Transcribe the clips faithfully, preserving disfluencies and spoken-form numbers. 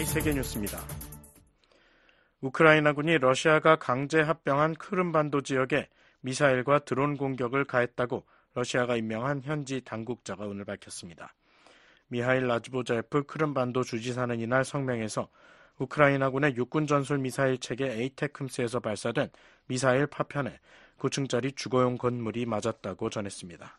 세계뉴스입니다. 우크라이나군이 러시아가 강제 합병한 크림반도 지역에 미사일과 드론 공격을 가했다고 러시아가 임명한 현지 당국자가 오늘 밝혔습니다. 미하일 라즈보자예프 크림반도 주지사는 이날 성명에서 우크라이나군의 육군 전술 미사일 체계 에이테크엠스에서 발사된 미사일 파편에 구 층짜리 주거용 건물이 맞았다고 전했습니다.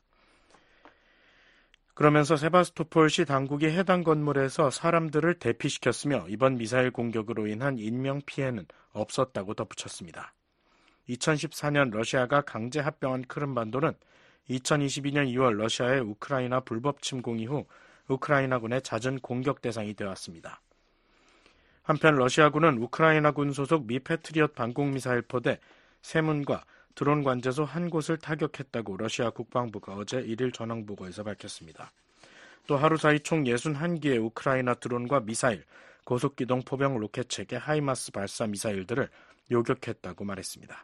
그러면서 세바스토폴시 당국이 해당 건물에서 사람들을 대피시켰으며 이번 미사일 공격으로 인한 인명피해는 없었다고 덧붙였습니다. 이천십사 년 러시아가 강제 합병한 크림반도는 이천이십이 년 이월 러시아의 우크라이나 불법 침공 이후 우크라이나군의 잦은 공격 대상이 되었습니다. 한편 러시아군은 우크라이나군 소속 미 패트리엇 방공미사일 포대 세 문과 드론 관제소 한 곳을 타격했다고 러시아 국방부가 어제 일일 전황보고에서 밝혔습니다. 또 하루 사이 총 육십일 기의 우크라이나 드론과 미사일, 고속기동 포병 로켓 체계 하이마스 발사 미사일들을 요격했다고 말했습니다.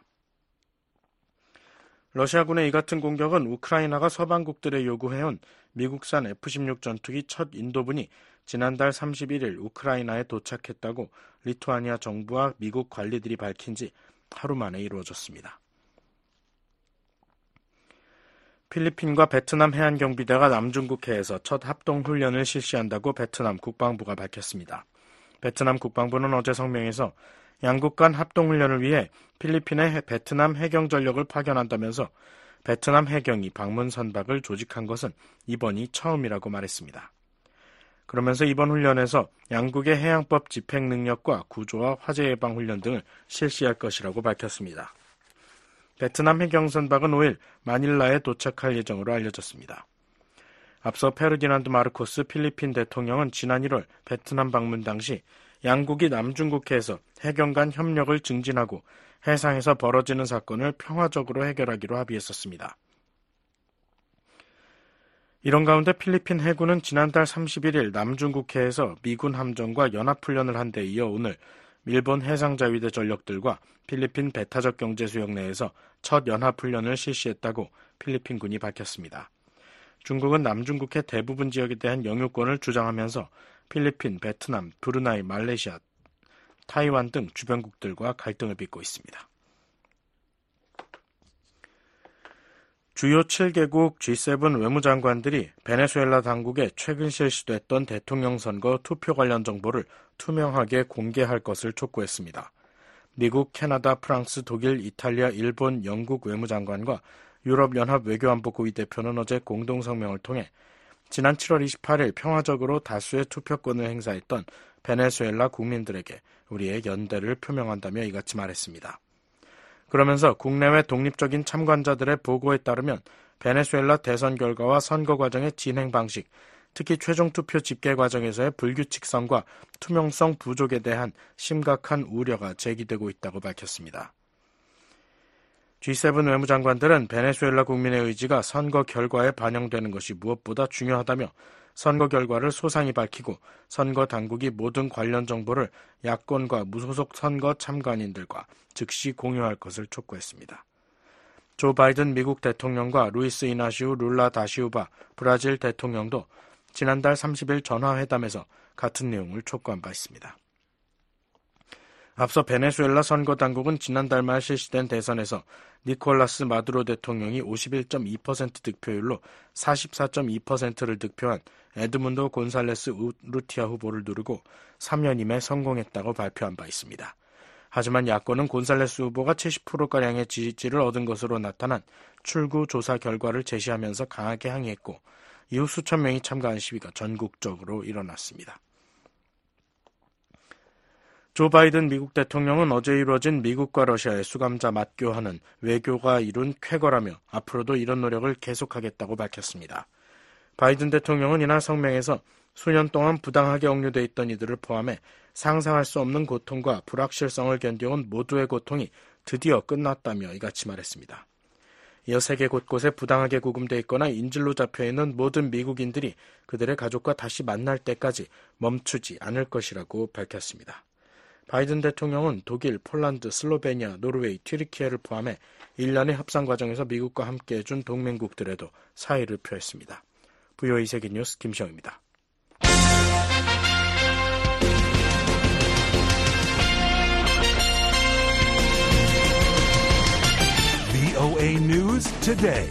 러시아군의 이 같은 공격은 우크라이나가 서방국들에 요구해온 미국산 에프 십육 전투기 첫 인도분이 지난달 삼십일 일 우크라이나에 도착했다고 리투아니아 정부와 미국 관리들이 밝힌 지 하루 만에 이루어졌습니다. 필리핀과 베트남 해안경비대가 남중국해에서 첫 합동훈련을 실시한다고 베트남 국방부가 밝혔습니다. 베트남 국방부는 어제 성명에서 양국 간 합동훈련을 위해 필리핀에 베트남 해경전력을 파견한다면서 베트남 해경이 방문 선박을 조직한 것은 이번이 처음이라고 말했습니다. 그러면서 이번 훈련에서 양국의 해양법 집행 능력과 구조와 화재 예방 훈련 등을 실시할 것이라고 밝혔습니다. 베트남 해경선박은 오 일 마닐라에 도착할 예정으로 알려졌습니다. 앞서 페르디난드 마르코스 필리핀 대통령은 지난 일월 베트남 방문 당시 양국이 남중국해에서 해경 간 협력을 증진하고 해상에서 벌어지는 사건을 평화적으로 해결하기로 합의했었습니다. 이런 가운데 필리핀 해군은 지난달 삼십일 일 남중국해에서 미군 함정과 연합훈련을 한 데 이어 오늘 일본 해상자위대 전력들과 필리핀 배타적 경제수역 내에서 첫 연합훈련을 실시했다고 필리핀군이 밝혔습니다. 중국은 남중국해 대부분 지역에 대한 영유권을 주장하면서 필리핀, 베트남, 브루나이, 말레이시아, 타이완 등 주변국들과 갈등을 빚고 있습니다. 주요 칠 개국 지 세븐 외무장관들이 베네수엘라 당국에 최근 실시됐던 대통령 선거 투표 관련 정보를 투명하게 공개할 것을 촉구했습니다. 미국, 캐나다, 프랑스, 독일, 이탈리아, 일본, 영국 외무장관과 유럽연합 외교안보 고위 대표는 어제 공동성명을 통해 지난 칠월 이십팔 일 평화적으로 다수의 투표권을 행사했던 베네수엘라 국민들에게 우리의 연대를 표명한다며 이같이 말했습니다. 그러면서 국내외 독립적인 참관자들의 보고에 따르면 베네수엘라 대선 결과와 선거 과정의 진행 방식, 특히 최종 투표 집계 과정에서의 불규칙성과 투명성 부족에 대한 심각한 우려가 제기되고 있다고 밝혔습니다. 지 세븐 외무장관들은 베네수엘라 국민의 의지가 선거 결과에 반영되는 것이 무엇보다 중요하다며 선거 결과를 소상히 밝히고 선거 당국이 모든 관련 정보를 야권과 무소속 선거 참관인들과 즉시 공유할 것을 촉구했습니다. 조 바이든 미국 대통령과 루이스 이나시우 룰라 다시우바 브라질 대통령도 지난달 삼십 일 전화회담에서 같은 내용을 촉구한 바 있습니다. 앞서 베네수엘라 선거당국은 지난달 말 실시된 대선에서 니콜라스 마두로 대통령이 오십일 점 이 퍼센트 득표율로 사십사 점 이 퍼센트를 득표한 에드문도 곤살레스 우르티아 후보를 누르고 삼 년 임에 성공했다고 발표한 바 있습니다. 하지만 야권은 곤살레스 후보가 칠십 퍼센트가량의 지지를 얻은 것으로 나타난 출구 조사 결과를 제시하면서 강하게 항의했고 이후 수천 명이 참가한 시위가 전국적으로 일어났습니다. 조 바이든 미국 대통령은 어제 이루어진 미국과 러시아의 수감자 맞교하는 외교가 이룬 쾌거라며 앞으로도 이런 노력을 계속하겠다고 밝혔습니다. 바이든 대통령은 이날 성명에서 수년 동안 부당하게 억류돼 있던 이들을 포함해 상상할 수 없는 고통과 불확실성을 견뎌온 모두의 고통이 드디어 끝났다며 이같이 말했습니다. 이어 세계 곳곳에 부당하게 구금돼 있거나 인질로 잡혀있는 모든 미국인들이 그들의 가족과 다시 만날 때까지 멈추지 않을 것이라고 밝혔습니다. 바이든 대통령은 독일, 폴란드, 슬로베니아, 노르웨이, 튀르키예를 포함해 일련의 협상 과정에서 미국과 함께해준 동맹국들에도 사의를 표했습니다. 브이오에이 세계뉴스 김시영입니다. News Today.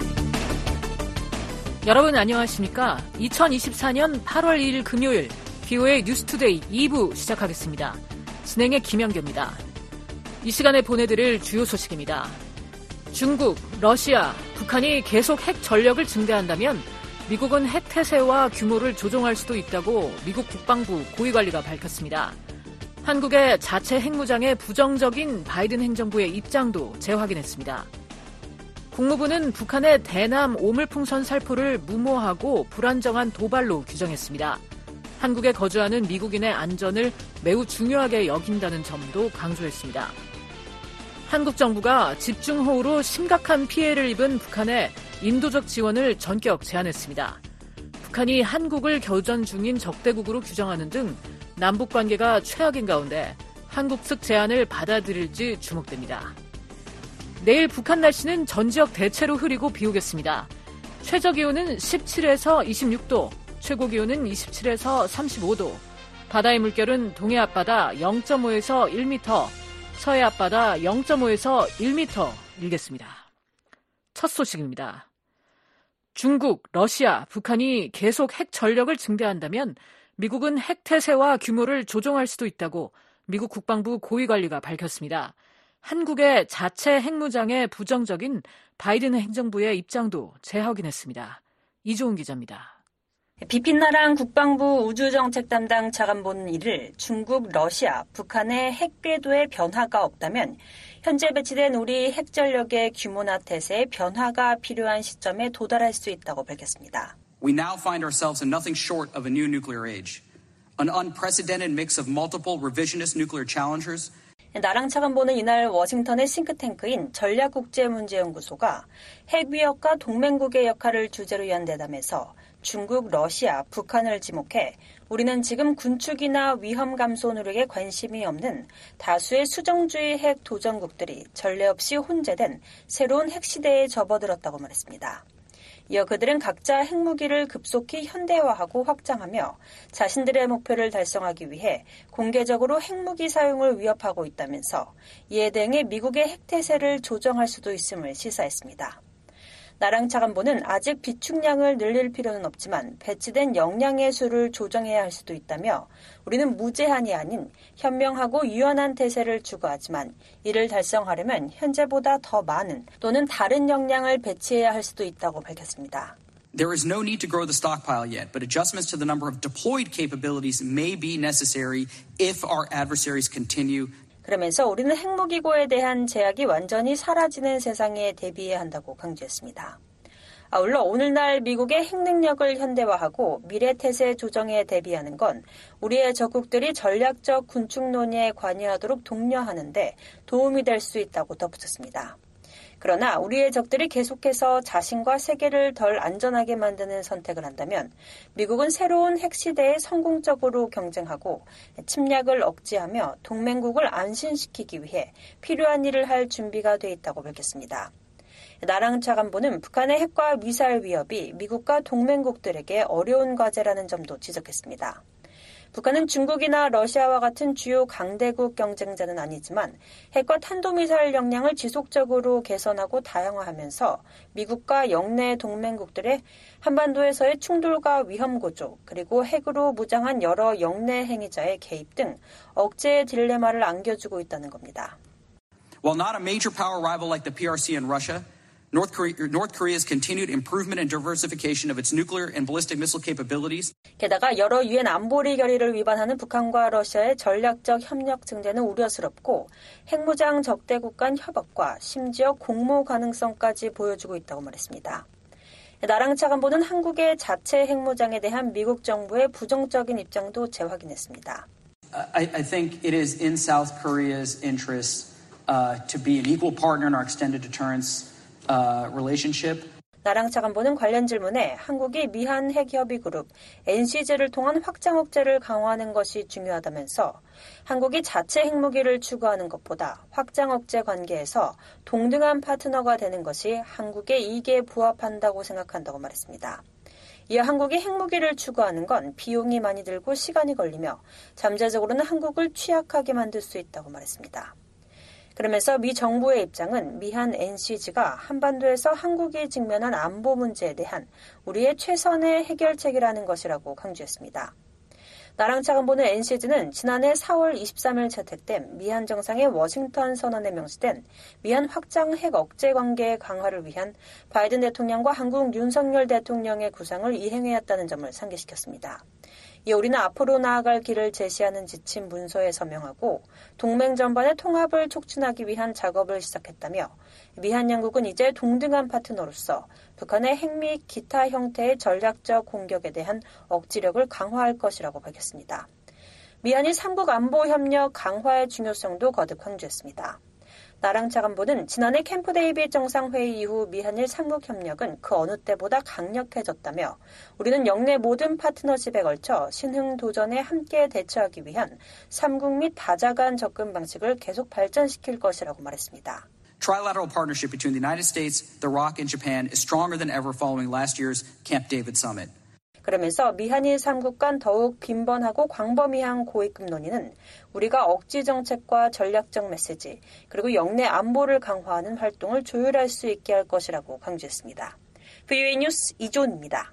여러분 안녕하십니까? 이천이십사년 팔월 이일 금요일 비오에이 뉴스투데이 이 부 시작하겠습니다. 진행의 김영규입니다. 이 시간에 보내드릴 주요 소식입니다. 중국, 러시아, 북한이 계속 핵 전력을 증대한다면 미국은 핵 태세와 규모를 조종할 수도 있다고 미국 국방부 고위관리가 밝혔습니다. 한국의 자체 핵무장에 부정적인 바이든 행정부의 입장도 재확인했습니다. 국무부는 북한의 대남 오물풍선 살포를 무모하고 불안정한 도발로 규정했습니다. 한국에 거주하는 미국인의 안전을 매우 중요하게 여긴다는 점도 강조했습니다. 한국 정부가 집중호우로 심각한 피해를 입은 북한의 인도적 지원을 전격 제한했습니다. 북한이 한국을 교전 중인 적대국으로 규정하는 등 남북 관계가 최악인 가운데 한국 측 제안을 받아들일지 주목됩니다. 내일 북한 날씨는 전 지역 대체로 흐리고 비 오겠습니다. 최저기온은 십칠에서 이십육 도, 최고기온은 이십칠에서 삼십오 도, 바다의 물결은 동해 앞바다 영 점 오에서 일 미터, 서해 앞바다 영 점 오에서 일 미터 일겠습니다. 첫 소식입니다. 중국, 러시아, 북한이 계속 핵 전력을 증대한다면 미국은 핵 태세와 규모를 조종할 수도 있다고 미국 국방부 고위관리가 밝혔습니다. 한국의 자체 핵무장에 부정적인 바이든 행정부의 입장도 재확인했습니다. 이종훈 기자입니다. 비핀나랑 국방부 우주정책 담당 차관보는 이를 중국, 러시아, 북한의 핵 궤도에 변화가 없다면 현재 배치된 우리 핵전력의 규모나 태세에 변화가 필요한 시점에 도달할 수 있다고 밝혔습니다. We now find ourselves in nothing short of a new nuclear age, an unprecedented mix of multiple revisionist nuclear challengers. 나랑 차관보는 이날 워싱턴의 싱크탱크인 전략국제문제연구소가 핵위협과 동맹국의 역할을 주제로 연 대담에서 중국, 러시아, 북한을 지목해 우리는 지금 군축이나 위험 감소 노력에 관심이 없는 다수의 수정주의 핵 도전국들이 전례 없이 혼재된 새로운 핵시대에 접어들었다고 말했습니다. 이어 그들은 각자 핵무기를 급속히 현대화하고 확장하며 자신들의 목표를 달성하기 위해 공개적으로 핵무기 사용을 위협하고 있다면서 이에 대응해 미국의 핵태세를 조정할 수도 있음을 시사했습니다. 나랑 차관보는 아직 비축량을 늘릴 필요는 없지만 배치된 역량의 수를 조정해야 할 수도 있다며 우리는 무제한이 아닌 현명하고 유연한 태세를 추구하지만 이를 달성하려면 현재보다 더 많은 또는 다른 역량을 배치해야 할 수도 있다고 밝혔습니다. There is no need to grow the stockpile yet, but adjustments to the number of deployed capabilities may be necessary if our adversaries continue. 그러면서 우리는 핵무기고에 대한 제약이 완전히 사라지는 세상에 대비해야 한다고 강조했습니다. 아울러 오늘날 미국의 핵능력을 현대화하고 미래태세 조정에 대비하는 건 우리의 적국들이 전략적 군축 논의에 관여하도록 독려하는 데 도움이 될 수 있다고 덧붙였습니다. 그러나 우리의 적들이 계속해서 자신과 세계를 덜 안전하게 만드는 선택을 한다면 미국은 새로운 핵시대에 성공적으로 경쟁하고 침략을 억제하며 동맹국을 안심시키기 위해 필요한 일을 할 준비가 돼 있다고 밝혔습니다. 나랑 차관보는 북한의 핵과 미사일 위협이 미국과 동맹국들에게 어려운 과제라는 점도 지적했습니다. 북한은 중국이나 러시아와 같은 주요 강대국 경쟁자는 아니지만 핵과 탄도미사일 역량을 지속적으로 개선하고 다양화하면서 미국과 영내 동맹국들의 한반도에서의 충돌과 위험 고조, 그리고 핵으로 무장한 여러 영내 행위자의 개입 등 억제의 딜레마를 안겨주고 있다는 겁니다. While not a major power rival like the P R C in Russia, North Korea, North Korea's continued improvement and diversification of its nuclear and ballistic missile capabilities. 게다가 여러 유엔 안보리 결의를 위반하는 북한과 러시아의 전략적 협력 증대는 우려스럽고 핵무장 적대국 간 협업과 심지어 공모 가능성까지 보여주고 있다고 말했습니다. 나랑 차관보는 한국의 자체 핵무장에 대한 미국 정부의 부정적인 입장도 재확인했습니다. I, I think it is in South Korea's interest uh, to be an equal partner in our extended deterrence Uh, relationship. 나랑 차관보는 관련 질문에 한국이 미한 핵협의그룹 엔씨제를 통한 확장 억제를 강화하는 것이 중요하다면서 한국이 자체 핵무기를 추구하는 것보다 확장 억제 관계에서 동등한 파트너가 되는 것이 한국의 이익에 부합한다고 생각한다고 말했습니다. 이어 한국이 핵무기를 추구하는 건 비용이 많이 들고 시간이 걸리며 잠재적으로는 한국을 취약하게 만들 수 있다고 말했습니다. 그러면서 미 정부의 입장은 미한 엔씨지가 한반도에서 한국이 직면한 안보 문제에 대한 우리의 최선의 해결책이라는 것이라고 강조했습니다. 나랑차관보는 엔씨지는 지난해 사월 이십삼일 채택된 미한 정상의 워싱턴 선언에 명시된 미한 확장 핵 억제 관계 강화를 위한 바이든 대통령과 한국 윤석열 대통령의 구상을 이행해왔다는 점을 상기시켰습니다. 이 우리는 앞으로 나아갈 길을 제시하는 지침 문서에 서명하고 동맹 전반의 통합을 촉진하기 위한 작업을 시작했다며 미한 양국은 이제 동등한 파트너로서 북한의 핵 및 기타 형태의 전략적 공격에 대한 억지력을 강화할 것이라고 밝혔습니다. 미한이 삼국 안보 협력 강화의 중요성도 거듭 강조했습니다. 나랑 차관보는 지난해 캠프 데이빗 정상회의 이후 미한일 삼국 협력은 그 어느 때보다 강력해졌다며 우리는 영내 모든 파트너십에 걸쳐 신흥 도전에 함께 대처하기 위한 삼국 및 다자 간 접근 방식을 계속 발전시킬 것이라고 말했습니다. Trilateral partnership between the United States, the ROC, and Japan is stronger than ever following last year's Camp David summit. 그러면서 미한일 삼국 간 더욱 빈번하고 광범위한 고위급 논의는 우리가 억지 정책과 전략적 메시지 그리고 영내 안보를 강화하는 활동을 조율할 수 있게 할 것이라고 강조했습니다. 브이오에이 뉴스 이조은입니다.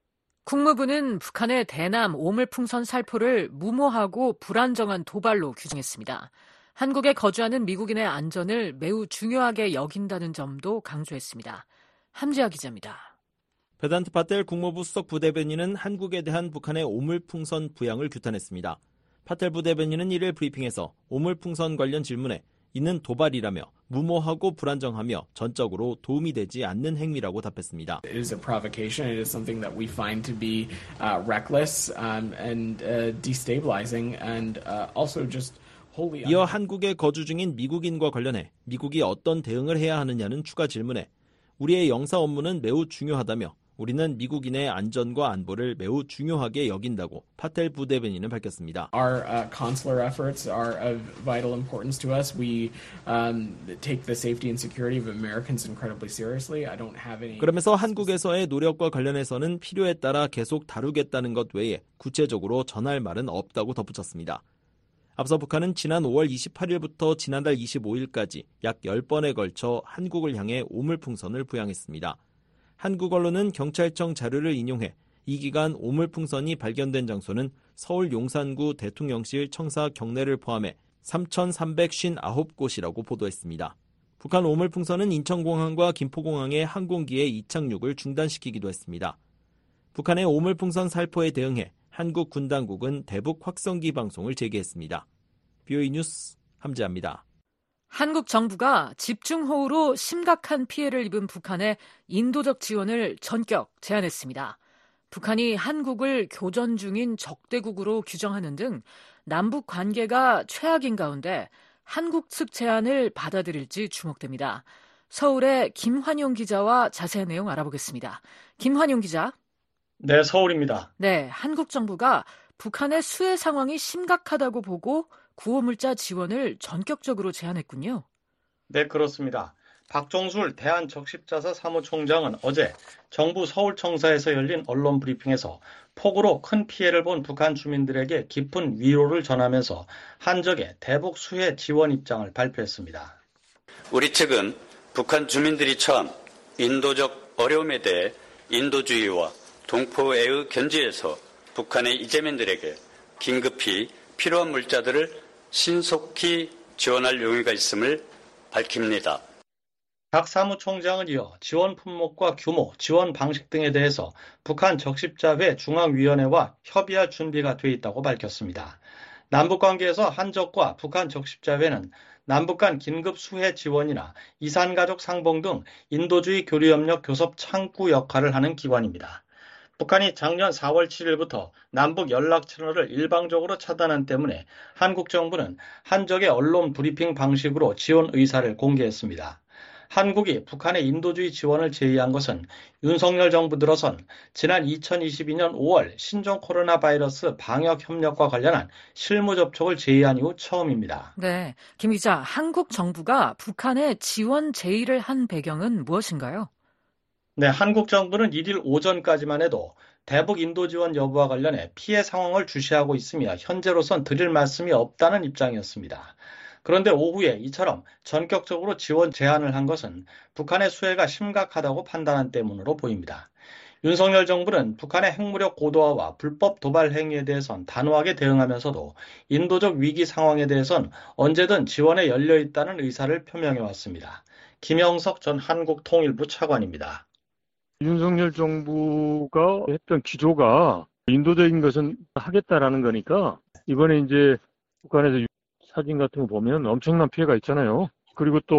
국무부는 북한의 대남 오물풍선 살포를 무모하고 불안정한 도발로 규정했습니다. 한국에 거주하는 미국인의 안전을 매우 중요하게 여긴다는 점도 강조했습니다. 함지아 기자입니다. 베단트 파텔 국무부 수석 부대변인은 한국에 대한 북한의 오물풍선 부양을 규탄했습니다. 파텔 부대변인은 이일 브리핑에서 오물풍선 관련 질문에 이는 도발이라며 무모하고 불안정하며 전적으로 도움이 되지 않는 행위라고 답했습니다. It is a provocation. It is something that we find to be uh, reckless um, and uh, destabilizing and uh, also just 이어 한국에 거주 중인 미국인과 관련해 미국이 어떤 대응을 해야 하느냐는 추가 질문에 우리의 영사 업무는 매우 중요하다며 우리는 미국인의 안전과 안보를 매우 중요하게 여긴다고 파텔 부대변인은 밝혔습니다. Our uh, consular efforts are of vital importance to us. We um, take the safety and security of Americans incredibly seriously. I don't have any. 그러면서 한국에서의 노력과 관련해서는 필요에 따라 계속 다루겠다는 것 외에 구체적으로 전할 말은 없다고 덧붙였습니다. 앞서 북한은 지난 오월 이십팔일부터 지난달 이십오일까지 약 열 번에 걸쳐 한국을 향해 오물풍선을 부양했습니다. 한국 언론은 경찰청 자료를 인용해 이 기간 오물풍선이 발견된 장소는 서울 용산구 대통령실 청사 경내를 포함해 삼천삼백오십구 곳이라고 보도했습니다. 북한 오물풍선은 인천공항과 김포공항의 항공기의 이착륙을 중단시키기도 했습니다. 북한의 오물풍선 살포에 대응해 한국 군 당국은 대북 확성기 방송을 재개했습니다. 브이오에이 뉴스 함지아입니다. 한국 정부가 집중호우로 심각한 피해를 입은 북한의 인도적 지원을 전격 제한했습니다. 북한이 한국을 교전 중인 적대국으로 규정하는 등 남북 관계가 최악인 가운데 한국 측 제안을 받아들일지 주목됩니다. 서울의 김환용 기자와 자세한 내용 알아보겠습니다. 김환용 기자. 네, 서울입니다. 네, 한국 정부가 북한의 수해 상황이 심각하다고 보고 구호물자 지원을 전격적으로 제한했군요. 네, 그렇습니다. 박종술 대한적십자사 사무총장은 어제 정부 서울청사에서 열린 언론 브리핑에서 폭우로 큰 피해를 본 북한 주민들에게 깊은 위로를 전하면서 한적의 대북 수해 지원 입장을 발표했습니다. 우리 측은 북한 주민들이 처한 인도적 어려움에 대해 인도주의와 동포애의 견지에서 북한의 이재민들에게 긴급히 필요한 물자들을 신속히 지원할 용의가 있음을 밝힙니다. 박 사무총장은 이어 지원 품목과 규모, 지원 방식 등에 대해서 북한 적십자회 중앙위원회와 협의할 준비가 돼 있다고 밝혔습니다. 남북관계에서 한적과 북한 적십자회는 남북 간 긴급 수해 지원이나 이산가족 상봉 등 인도주의 교류협력 교섭 창구 역할을 하는 기관입니다. 북한이 작년 사월 칠일부터 남북 연락 채널을 일방적으로 차단한 때문에 한국 정부는 한적의 언론 브리핑 방식으로 지원 의사를 공개했습니다. 한국이 북한의 인도주의 지원을 제의한 것은 윤석열 정부 들어선 지난 이천이십이년 오월 신종 코로나 바이러스 방역 협력과 관련한 실무 접촉을 제의한 이후 처음입니다. 네, 김 기자, 한국 정부가 북한에 지원 제의를 한 배경은 무엇인가요? 네, 한국 정부는 일일 오전까지만 해도 대북 인도 지원 여부와 관련해 피해 상황을 주시하고 있으며 현재로선 드릴 말씀이 없다는 입장이었습니다. 그런데 오후에 이처럼 전격적으로 지원 제한을 한 것은 북한의 수해가 심각하다고 판단한 때문으로 보입니다. 윤석열 정부는 북한의 핵무력 고도화와 불법 도발 행위에 대해선 단호하게 대응하면서도 인도적 위기 상황에 대해선 언제든 지원에 열려 있다는 의사를 표명해왔습니다. 김영석 전 한국통일부 차관입니다. 윤석열 정부가 했던 기조가 인도적인 것은 하겠다라는 거니까 이번에 이제 북한에서 사진 같은 거 보면 엄청난 피해가 있잖아요. 그리고 또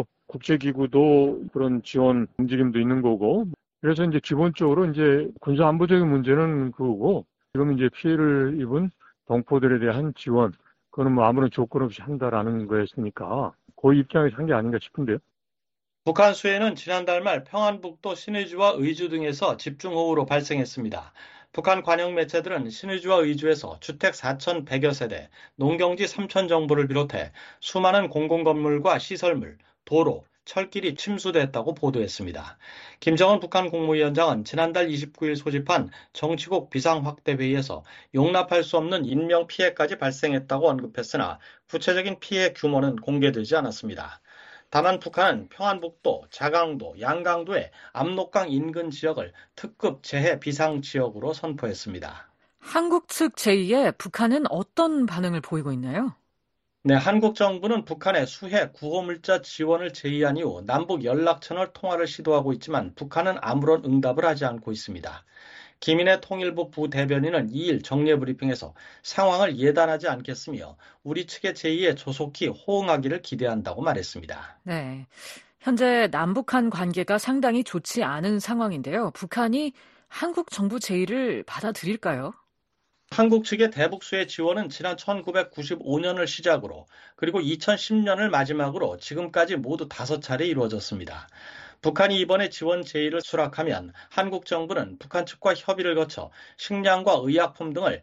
국제기구도 그런 지원 움직임도 있는 거고. 그래서 이제 기본적으로 이제 군사안보적인 문제는 그거고, 지금 이제 피해를 입은 동포들에 대한 지원, 그거는 뭐 아무런 조건 없이 한다라는 거였으니까, 그 입장에서 한 게 아닌가 싶은데요. 북한 수해는 지난달 말 평안북도 신의주와 의주 등에서 집중호우로 발생했습니다. 북한 관영 매체들은 신의주와 의주에서 주택 사천백여 세대, 농경지 삼천 정보를 비롯해 수많은 공공건물과 시설물, 도로, 철길이 침수됐다고 보도했습니다. 김정은 북한 국무위원장은 지난달 이십구일 소집한 정치국 비상확대회의에서 용납할 수 없는 인명피해까지 발생했다고 언급했으나 구체적인 피해 규모는 공개되지 않았습니다. 다만 북한은 평안북도, 자강도, 양강도의 압록강 인근 지역을 특급 재해 비상 지역으로 선포했습니다. 한국 측 제의에 북한은 어떤 반응을 보이고 있나요? 네, 한국 정부는 북한의 수해 구호물자 지원을 제의한 이후 남북 연락처널 통화를 시도하고 있지만 북한은 아무런 응답을 하지 않고 있습니다. 김인혜 통일부 부대변인은 이일 정례브리핑에서 상황을 예단하지 않겠으며 우리 측의 제의에 조속히 호응하기를 기대한다고 말했습니다. 네, 현재 남북한 관계가 상당히 좋지 않은 상황인데요. 북한이 한국 정부 제의를 받아들일까요? 한국 측의 대북 수해 지원은 지난 천구백구십오 년을 시작으로 그리고 이천십 년을 마지막으로 지금까지 모두 다섯 차례 이루어졌습니다. 북한이 이번에 지원 제의를 수락하면 한국 정부는 북한 측과 협의를 거쳐 식량과 의약품 등을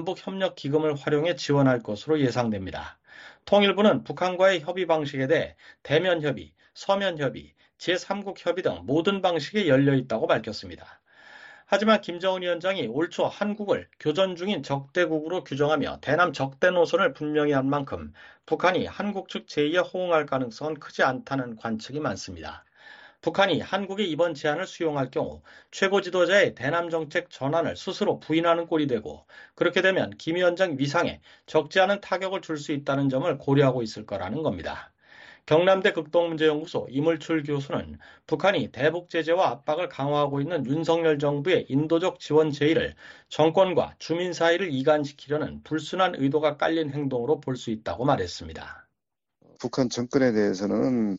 남북협력기금을 활용해 지원할 것으로 예상됩니다. 통일부는 북한과의 협의 방식에 대해 대면협의, 서면협의, 제삼국 협의 등 모든 방식에 열려 있다고 밝혔습니다. 하지만 김정은 위원장이 올 초 한국을 교전 중인 적대국으로 규정하며 대남 적대 노선을 분명히 한 만큼 북한이 한국 측 제의에 호응할 가능성은 크지 않다는 관측이 많습니다. 북한이 한국의 이번 제안을 수용할 경우 최고 지도자의 대남 정책 전환을 스스로 부인하는 꼴이 되고 그렇게 되면 김 위원장 위상에 적지 않은 타격을 줄 수 있다는 점을 고려하고 있을 거라는 겁니다. 경남대 극동문제연구소 이물출 교수는 북한이 대북 제재와 압박을 강화하고 있는 윤석열 정부의 인도적 지원 제의를 정권과 주민 사이를 이간시키려는 불순한 의도가 깔린 행동으로 볼 수 있다고 말했습니다. 북한 정권에 대해서는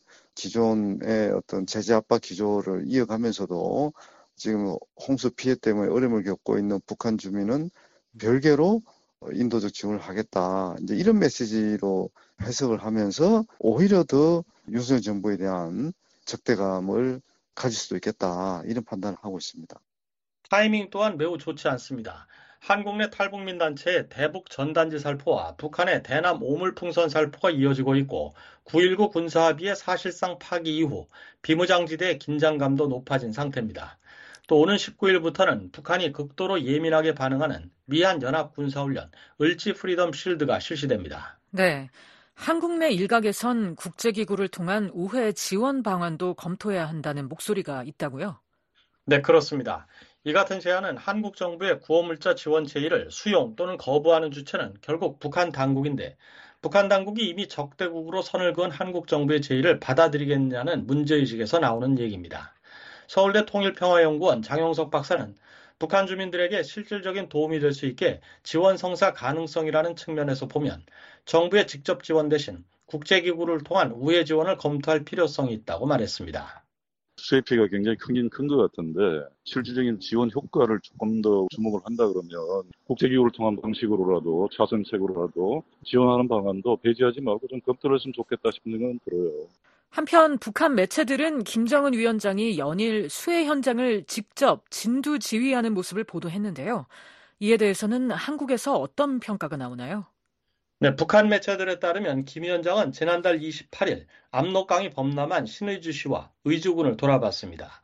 기존의 어떤 제재 압박 기조를 이어가면서도 지금 홍수 피해 때문에 어려움을 겪고 있는 북한 주민은 별개로 인도적 지원을 하겠다. 이제 이런 메시지로 해석을 하면서 오히려 더 윤석열 정부에 대한 적대감을 가질 수도 있겠다. 이런 판단을 하고 있습니다. 타이밍 또한 매우 좋지 않습니다. 한국 내 탈북민 단체의 대북 전단지 살포와 북한의 대남 오물풍선 살포가 이어지고 있고 구일구 군사합의의 사실상 파기 이후 비무장지대의 긴장감도 높아진 상태입니다. 또 오는 십구일부터는 북한이 극도로 예민하게 반응하는 미한 연합 군사훈련 을지 프리덤 실드가 실시됩니다. 네, 한국 내 일각에선 국제기구를 통한 우회 지원 방안도 검토해야 한다는 목소리가 있다고요? 네, 그렇습니다. 이 같은 제안은 한국 정부의 구호물자 지원 제의를 수용 또는 거부하는 주체는 결국 북한 당국인데 북한 당국이 이미 적대국으로 선을 그은 한국 정부의 제의를 받아들이겠냐는 문제의식에서 나오는 얘기입니다. 서울대 통일평화연구원 장용석 박사는 북한 주민들에게 실질적인 도움이 될 수 있게 지원 성사 가능성이라는 측면에서 보면 정부의 직접 지원 대신 국제기구를 통한 우회 지원을 검토할 필요성이 있다고 말했습니다. 수해 피해가 굉장히 크긴 큰 것 같은데 실질적인 지원 효과를 조금 더 주목을 한다 그러면 국제기구를 통한 방식으로라도 차선책으로라도 지원하는 방안도 배제하지 말고 좀 검토를 했으면 좋겠다 싶은 생각은 들어요. 한편 북한 매체들은 김정은 위원장이 연일 수해 현장을 직접 진두 지휘하는 모습을 보도했는데요. 이에 대해서는 한국에서 어떤 평가가 나오나요? 네, 북한 매체들에 따르면 김 위원장은 지난달 이십팔일 압록강이 범람한 신의주시와 의주군을 돌아봤습니다.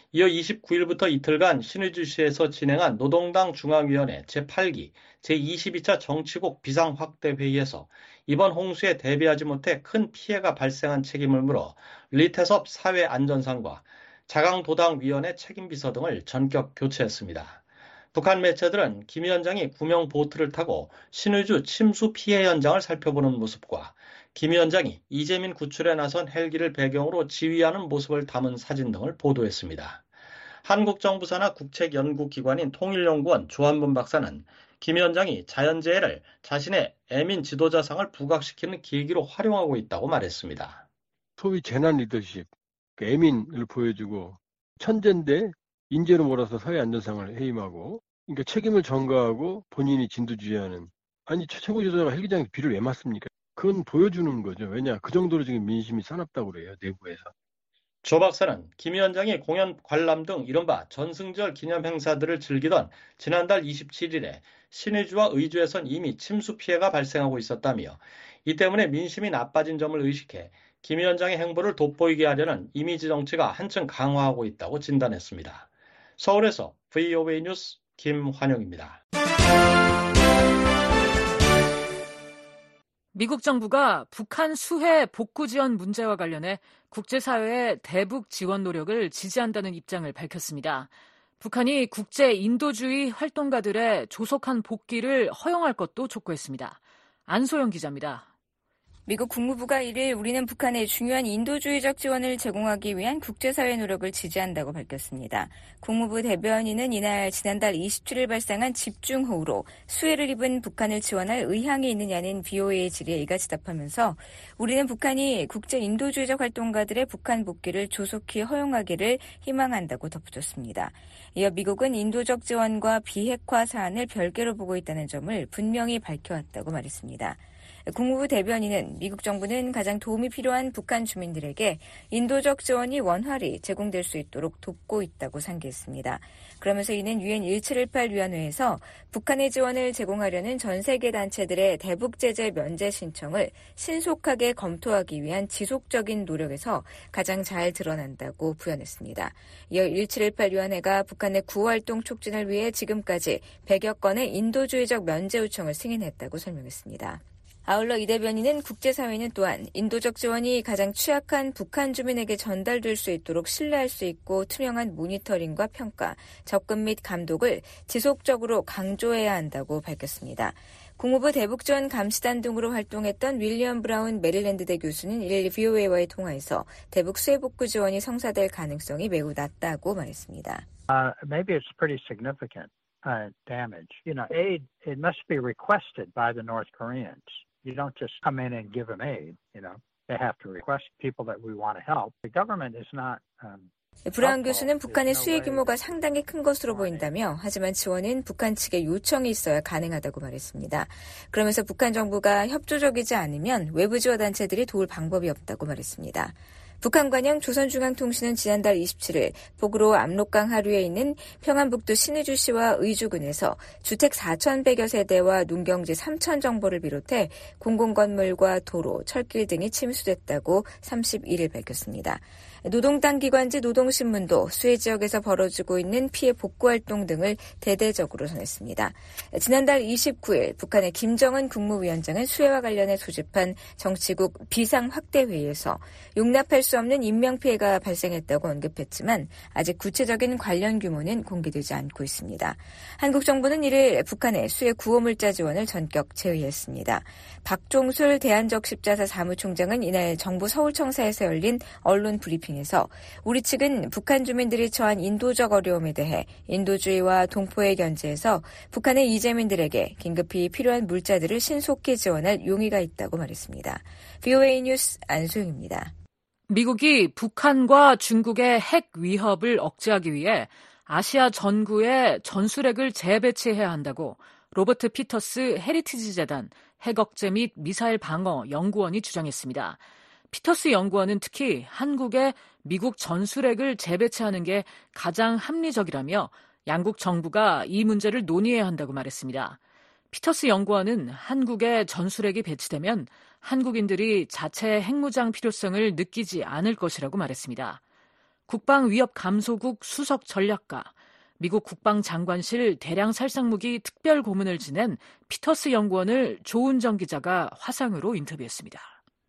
이어 이십구일부터 이틀간 신의주시에서 진행한 노동당 중앙위원회 제팔 기 제이십이 차 정치국 비상확대회의에서 이번 홍수에 대비하지 못해 큰 피해가 발생한 책임을 물어 리태섭 사회안전상과 자강도당위원회 책임비서 등을 전격 교체했습니다. 북한 매체들은 김 위원장이 구명 보트를 타고 신의주 침수 피해 현장을 살펴보는 모습과 김 위원장이 이재민 구출에 나선 헬기를 배경으로 지휘하는 모습을 담은 사진 등을 보도했습니다. 한국 정부 산하 국책연구기관인 통일연구원 조한분 박사는 김 위원장이 자연재해를 자신의 애민 지도자상을 부각시키는 계기로 활용하고 있다고 말했습니다. 소위 재난 리더십, 애민을 보여주고 천재인데 인재로 몰아서 사회안전상을 해임하고 그러니까 책임을 전가하고 본인이 진두지휘하는 아니 최고 지도자가 헬기장에서 비를 왜 맞습니까? 그건 보여주는 거죠. 왜냐 그 정도로 지금 민심이 사납다고 그래요. 내부에서. 조 박사는 김 위원장이 공연 관람 등 이른바 전승절 기념 행사들을 즐기던 지난달 이십칠일에 신의주와 의주에선 이미 침수 피해가 발생하고 있었다며 이 때문에 민심이 나빠진 점을 의식해 김 위원장의 행보를 돋보이게 하려는 이미지 정치가 한층 강화하고 있다고 진단했습니다. 서울에서 브이오에이 뉴스 김환영입니다. 미국 정부가 북한 수해 복구 지원 문제와 관련해 국제사회의 대북 지원 노력을 지지한다는 입장을 밝혔습니다. 북한이 국제 인도주의 활동가들의 조속한 복귀를 허용할 것도 촉구했습니다. 안소영 기자입니다. 미국 국무부가 이를 우리는 북한에 중요한 인도주의적 지원을 제공하기 위한 국제사회 노력을 지지한다고 밝혔습니다. 국무부 대변인은 이날 지난달 이십칠일 발생한 집중호우로 수해를 입은 북한을 지원할 의향이 있느냐는 브이오에이의 질의에 이같이 답하면서 우리는 북한이 국제 인도주의적 활동가들의 북한 복귀를 조속히 허용하기를 희망한다고 덧붙였습니다. 이어 미국은 인도적 지원과 비핵화 사안을 별개로 보고 있다는 점을 분명히 밝혀왔다고 말했습니다. 국무부 대변인은 미국 정부는 가장 도움이 필요한 북한 주민들에게 인도적 지원이 원활히 제공될 수 있도록 돕고 있다고 상기했습니다. 그러면서 이는 유엔 천칠백십팔 위원회에서 북한의 지원을 제공하려는 전 세계 단체들의 대북 제재 면제 신청을 신속하게 검토하기 위한 지속적인 노력에서 가장 잘 드러난다고 부연했습니다. 이어 천칠백십팔 위원회가 북한의 구호활동 촉진을 위해 지금까지 백여 건의 인도주의적 면제 요청을 승인했다고 설명했습니다. 아울러 이 대변인은 국제사회는 또한 인도적 지원이 가장 취약한 북한 주민에게 전달될 수 있도록 신뢰할 수 있고 투명한 모니터링과 평가, 접근 및 감독을 지속적으로 강조해야 한다고 밝혔습니다. 국무부 대북지원 감시단 등으로 활동했던 윌리엄 브라운 메릴랜드대 교수는 이일 브이오에이와의 통화에서 대북 수해복구 지원이 성사될 가능성이 매우 낮다고 말했습니다. Uh, maybe it's pretty significant uh, damage. You know, aid, it must be requested by the North Koreans. You don't just come in and give them aid, you know. They have to request people that we want to help. The government is not... Um, 브라운 교수는 북한의 수해 규모가 상당히 큰 것으로 보인다며 하지만 지원은 북한 측의 요청이 있어야 가능하다고 말했습니다. 그러면서 북한 정부가 협조적이지 않으면 외부 지원 단체들이 도울 방법이 없다고 말했습니다. 북한 관영 조선중앙통신은 지난달 이십칠일 북으로 압록강 하류에 있는 평안북도 신의주시와 의주군에서 주택 사천백여 세대와 농경지 삼천 정보를 비롯해 공공건물과 도로, 철길 등이 침수됐다고 삼십일일 밝혔습니다. 노동당 기관지 노동신문도 수해 지역에서 벌어지고 있는 피해 복구활동 등을 대대적으로 전했습니다. 지난달 이십구일 북한의 김정은 국무위원장은 수해와 관련해 소집한 정치국 비상확대회의에서 용납할 수 없는 인명피해가 발생했다고 언급했지만 아직 구체적인 관련 규모는 공개되지 않고 있습니다. 한국 정부는 이를 북한의 수해 구호물자 지원을 전격 제의했습니다. 박종술 대한적십자사 사무총장은 이날 정부 서울청사에서 열린 언론 브리핑에서 우리 측은 북한 주민들이 처한 인도적 어려움에 대해 인도주의와 동포의 견제에서 북한의 이재민들에게 긴급히 필요한 물자들을 신속히 지원할 용의가 있다고 말했습니다. 브이오에이 뉴스 안소영입니다. 미국이 북한과 중국의 핵 위협을 억제하기 위해 아시아 전구에 전술핵을 재배치해야 한다고 로버트 피터스 헤리티지 재단 핵억제 및 미사일 방어 연구원이 주장했습니다. 피터스 연구원은 특히 한국에 미국 전술핵을 재배치하는 게 가장 합리적이라며 양국 정부가 이 문제를 논의해야 한다고 말했습니다. 피터스 연구원은 한국에 전술핵이 배치되면 한국인들이 자체 핵무장 필요성을 느끼지 않을 것이라고 말했습니다. 국방위협감소국 수석 전략가, 미국 국방장관실 대량살상무기 특별고문을 지낸 피터스 연구원을 조은정 기자가 화상으로 인터뷰했습니다.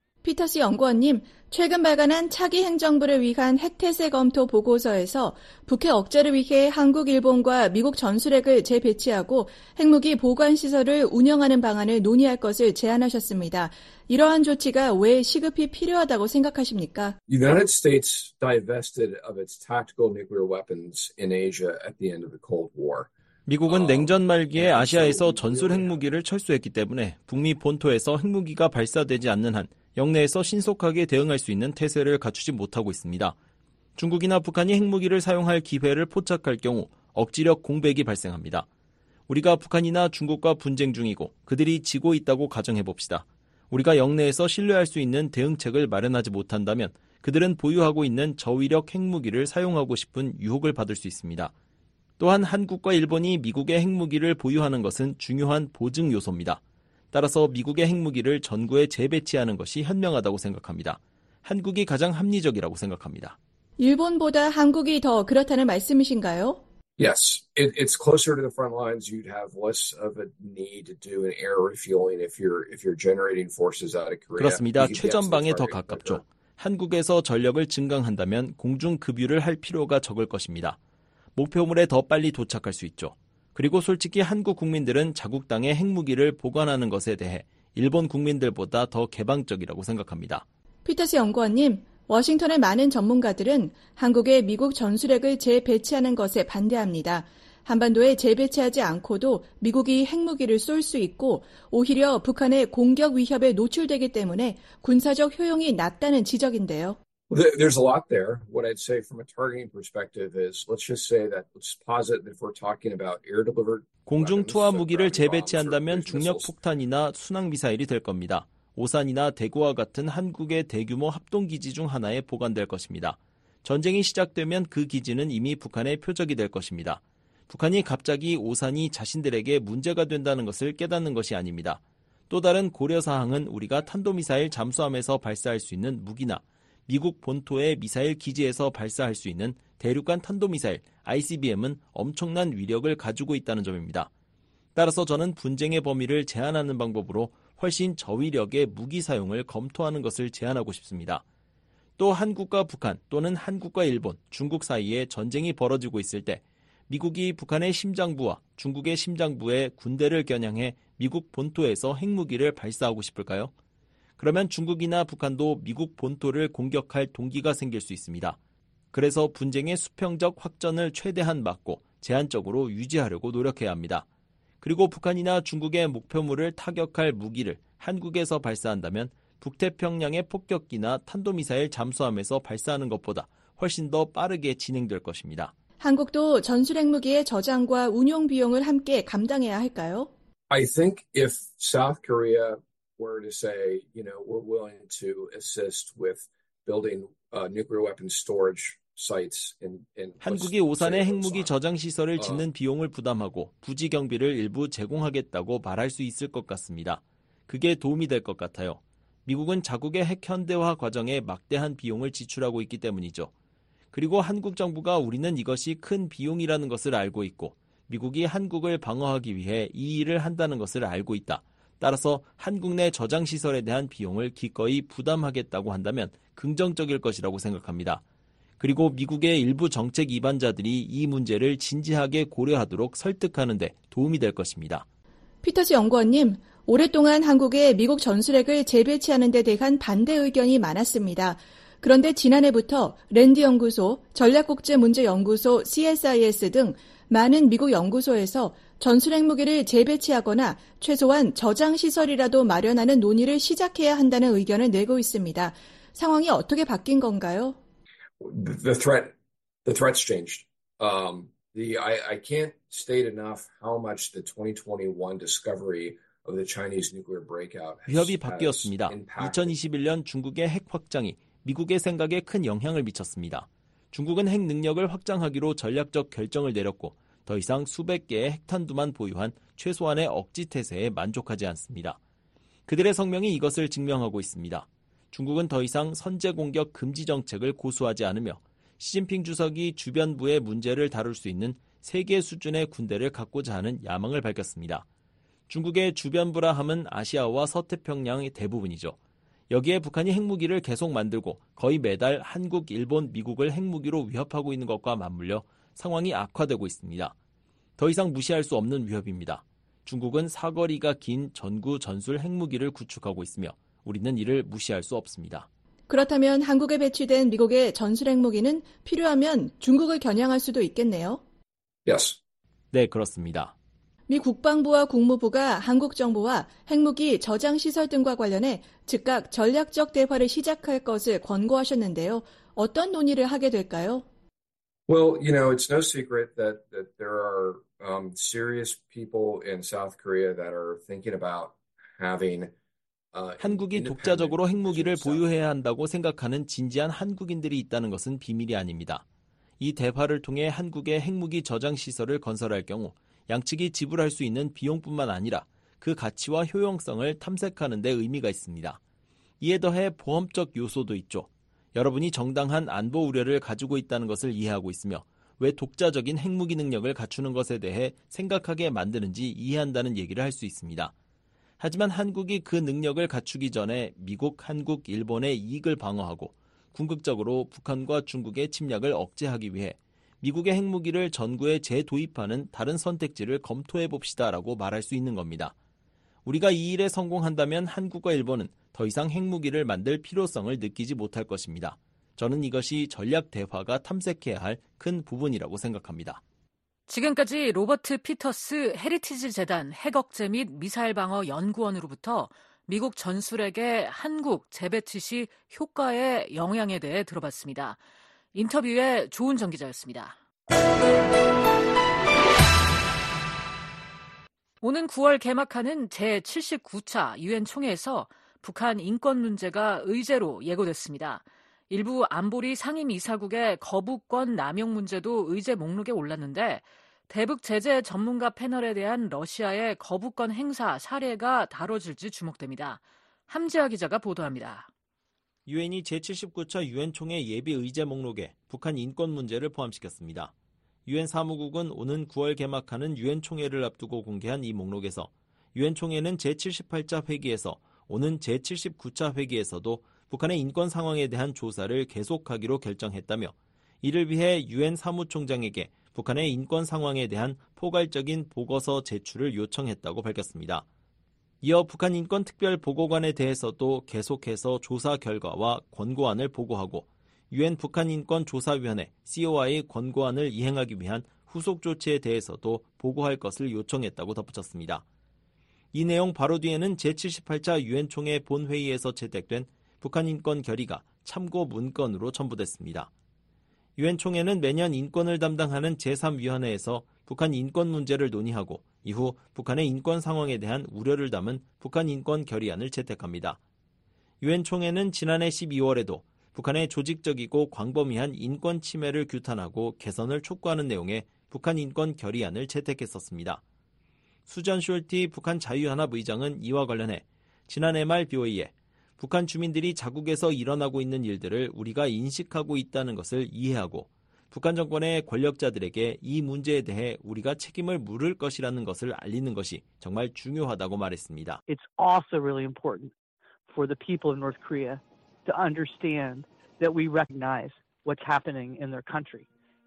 피터스 연구원님, 최근 발간한 차기 행정부를 위한 핵태세 검토 보고서에서 북핵 억제를 위해 한국, 일본과 미국 전술핵을 재배치하고 핵무기 보관시설을 운영하는 방안을 논의할 것을 제안하셨습니다. 이러한 조치가 왜 시급히 필요하다고 생각하십니까? The United States divested of its tactical nuclear weapons in Asia at the end of the Cold War. 미국은 냉전 말기에 아시아에서 전술 핵무기를 철수했기 때문에 북미 본토에서 핵무기가 발사되지 않는 한 영내에서 신속하게 대응할 수 있는 태세를 갖추지 못하고 있습니다. 중국이나 북한이 핵무기를 사용할 기회를 포착할 경우 억지력 공백이 발생합니다. 우리가 북한이나 중국과 분쟁 중이고 그들이 지고 있다고 가정해봅시다. 우리가 영내에서 신뢰할 수 있는 대응책을 마련하지 못한다면 그들은 보유하고 있는 저위력 핵무기를 사용하고 싶은 유혹을 받을 수 있습니다. 또한 한국과 일본이 미국의 핵무기를 보유하는 것은 중요한 보증 요소입니다. 따라서 미국의 핵무기를 전구에 재배치하는 것이 현명하다고 생각합니다. 한국이 가장 합리적이라고 생각합니다. 일본보다 한국이 더 그렇다는 말씀이신가요? Yes, it, it's closer to the front lines. You'd have less of a need to do an air refueling if you're if you're generating forces out of Korea. 그렇습니다. 최전방에 더 가깝죠. 한국에서 전력을 증강한다면 공중 급유를 할 필요가 적을 것입니다. 목표물에 더 빨리 도착할 수 있죠. 그리고 솔직히 한국 국민들은 자국 땅에 핵무기를 보관하는 것에 대해 일본 국민들보다 더 개방적이라고 생각합니다. 피터스 연구원님, 워싱턴의 많은 전문가들은 한국에 미국 전술핵을 재배치하는 것에 반대합니다. 한반도에 재배치하지 않고도 미국이 핵무기를 쏠 수 있고 오히려 북한의 공격 위협에 노출되기 때문에 군사적 효용이 낮다는 지적인데요. There's a lot there. What I'd say from a targeting perspective is, let's just say that, let's posit that if we're talking about air-delivered 공중 투하 무기를 재배치한다면 중력 폭탄이나 순항 미사일이 될 겁니다. 오산이나 대구와 같은 한국의 대규모 합동기지 중 하나에 보관될 것입니다. 전쟁이 시작되면 그 기지는 이미 북한의 표적이 될 것입니다. 북한이 갑자기 오산이 자신들에게 문제가 된다는 것을 깨닫는 것이 아닙니다. 또 다른 고려사항은 우리가 탄도미사일 잠수함에서 발사할 수 있는 무기나 미국 본토의 미사일 기지에서 발사할 수 있는 대륙간 탄도미사일 아이씨비엠은 엄청난 위력을 가지고 있다는 점입니다. 따라서 저는 분쟁의 범위를 제한하는 방법으로 훨씬 저위력의 무기 사용을 검토하는 것을 제안하고 싶습니다. 또 한국과 북한 또는 한국과 일본, 중국 사이에 전쟁이 벌어지고 있을 때 미국이 북한의 심장부와 중국의 심장부에 군대를 겨냥해 미국 본토에서 핵무기를 발사하고 싶을까요? 그러면 중국이나 북한도 미국 본토를 공격할 동기가 생길 수 있습니다. 그래서 분쟁의 수평적 확전을 최대한 막고 제한적으로 유지하려고 노력해야 합니다. 그리고 북한이나 중국의 목표물을 타격할 무기를 한국에서 발사한다면 북태평양의 폭격기나 탄도미사일 잠수함에서 발사하는 것보다 훨씬 더 빠르게 진행될 것입니다. 한국도 전술핵무기의 저장과 운용 비용을 함께 감당해야 할까요? I think if South Korea were to say, you know, we're willing to assist with building uh, nuclear weapons storage sites in, in 한국이 오산에 핵무기 저장 시설을 짓는 비용을 부담하고 부지 경비를 일부 제공하겠다고 말할 수 있을 것 같습니다. 그게 도움이 될 것 같아요. 미국은 자국의 핵 현대화 과정에 막대한 비용을 지출하고 있기 때문이죠. 그리고 한국 정부가 우리는 이것이 큰 비용이라는 것을 알고 있고 미국이 한국을 방어하기 위해 이 일을 한다는 것을 알고 있다. 따라서 한국 내 저장시설에 대한 비용을 기꺼이 부담하겠다고 한다면 긍정적일 것이라고 생각합니다. 그리고 미국의 일부 정책 이반자들이 이 문제를 진지하게 고려하도록 설득하는 데 도움이 될 것입니다. 피터스 연구원님, 오랫동안 한국에 미국 전술핵을 재배치하는 데 대한 반대 의견이 많았습니다. 그런데 지난해부터 랜드 연구소, 전략국제문제연구소 씨에스아이에스 등 많은 미국 연구소에서 전술핵 무기를 재배치하거나 최소한 저장시설이라도 마련하는 논의를 시작해야 한다는 의견을 내고 있습니다. 상황이 어떻게 바뀐 건가요? The threat, the threat's changed. Um, the I, I can't state enough how much the twenty twenty-one discovery of the Chinese nuclear breakout has, 위협이 바뀌었습니다. has 이천이십일 년 중국의 핵 확장이 미국의 생각에 큰 영향을 미쳤습니다. 중국은 핵 능력을 확장하기로 전략적 결정을 내렸고 더 이상 수백 개의 핵탄두만 보유한 최소한의 억지 태세에 만족하지 않습니다. 그들의 성명이 이것을 증명하고 있습니다. 중국은 더 이상 선제 공격 금지 정책을 고수하지 않으며 시진핑 주석이 주변부의 문제를 다룰 수 있는 세계 수준의 군대를 갖고자 하는 야망을 밝혔습니다. 중국의 주변부라 함은 아시아와 서태평양의 대부분이죠. 여기에 북한이 핵무기를 계속 만들고 거의 매달 한국, 일본, 미국을 핵무기로 위협하고 있는 것과 맞물려 상황이 악화되고 있습니다. 더 이상 무시할 수 없는 위협입니다. 중국은 사거리가 긴 전구 전술 핵무기를 구축하고 있으며 우리는 이를 무시할 수 없습니다. 그렇다면 한국에 배치된 미국의 전술 핵무기는 필요하면 중국을 겨냥할 수도 있겠네요. Yes. 네, 그렇습니다. 미 국방부와 국무부가 한국 정부와 핵무기 저장 시설 등과 관련해 즉각 전략적 대화를 시작할 것을 권고하셨는데요. 어떤 논의를 하게 될까요? Well, you know, it's no secret that, that there are um, serious people in South Korea that are thinking about having 한국이 독자적으로 핵무기를 보유해야 한다고 생각하는 진지한 한국인들이 있다는 것은 비밀이 아닙니다. 이 대화를 통해 한국의 핵무기 저장 시설을 건설할 경우 양측이 지불할 수 있는 비용뿐만 아니라 그 가치와 효용성을 탐색하는 데 의미가 있습니다. 이에 더해 보험적 요소도 있죠. 여러분이 정당한 안보 우려를 가지고 있다는 것을 이해하고 있으며 왜 독자적인 핵무기 능력을 갖추는 것에 대해 생각하게 만드는지 이해한다는 얘기를 할 수 있습니다. 하지만 한국이 그 능력을 갖추기 전에 미국, 한국, 일본의 이익을 방어하고 궁극적으로 북한과 중국의 침략을 억제하기 위해 미국의 핵무기를 전구에 재도입하는 다른 선택지를 검토해봅시다라고 말할 수 있는 겁니다. 우리가 이 일에 성공한다면 한국과 일본은 더 이상 핵무기를 만들 필요성을 느끼지 못할 것입니다. 저는 이것이 전략 대화가 탐색해야 할 큰 부분이라고 생각합니다. 지금까지 로버트 피터스 헤리티지 재단 핵억제 및 미사일 방어 연구원으로부터 미국 전술핵의 한국 재배치 시 효과의 영향에 대해 들어봤습니다. 인터뷰의 조은정 기자였습니다. 오는 구월 개막하는 제칠십구 차 유엔 총회에서 북한 인권 문제가 의제로 예고됐습니다. 일부 안보리 상임이사국의 거부권 남용 문제도 의제 목록에 올랐는데 대북 제재 전문가 패널에 대한 러시아의 거부권 행사 사례가 다뤄질지 주목됩니다. 함지아 기자가 보도합니다. 유엔이 제칠십구 차 유엔 총회 예비 의제 목록에 북한 인권 문제를 포함시켰습니다. 유엔 사무국은 오는 구월 개막하는 유엔 총회를 앞두고 공개한 이 목록에서 유엔 총회는 제칠십팔 차 회기에서 오는 제칠십구 차 회기에서도 북한의 인권 상황에 대한 조사를 계속하기로 결정했다며 이를 위해 유엔 사무총장에게 북한의 인권 상황에 대한 포괄적인 보고서 제출을 요청했다고 밝혔습니다. 이어 북한 인권 특별 보고관에 대해서도 계속해서 조사 결과와 권고안을 보고하고 유엔 북한 인권 조사위원회 씨오아이의 권고안을 이행하기 위한 후속 조치에 대해서도 보고할 것을 요청했다고 덧붙였습니다. 이 내용 바로 뒤에는 제칠십팔 차 유엔 총회 본회의에서 채택된 북한 인권 결의가 참고 문건으로 첨부됐습니다. 유엔 총회는 매년 인권을 담당하는 제삼 위원회에서 북한 인권 문제를 논의하고 이후 북한의 인권 상황에 대한 우려를 담은 북한 인권 결의안을 채택합니다. 유엔 총회는 지난해 십이월에도 북한의 조직적이고 광범위한 인권 침해를 규탄하고 개선을 촉구하는 내용의 북한 인권 결의안을 채택했었습니다. 수전 숄티 북한 자유연합 의장은 이와 관련해 지난해 말 비오이에 북한 주민들이 자국에서 일어나고 있는 일들을 우리가 인식하고 있다는 것을 이해하고 북한 정권의 권력자들에게 이 문제에 대해 우리가 책임을 물을 것이라는 것을 알리는 것이 정말 중요하다고 말했습니다. It's also really important for the people of North Korea to understand that we recognize what's happening in their country.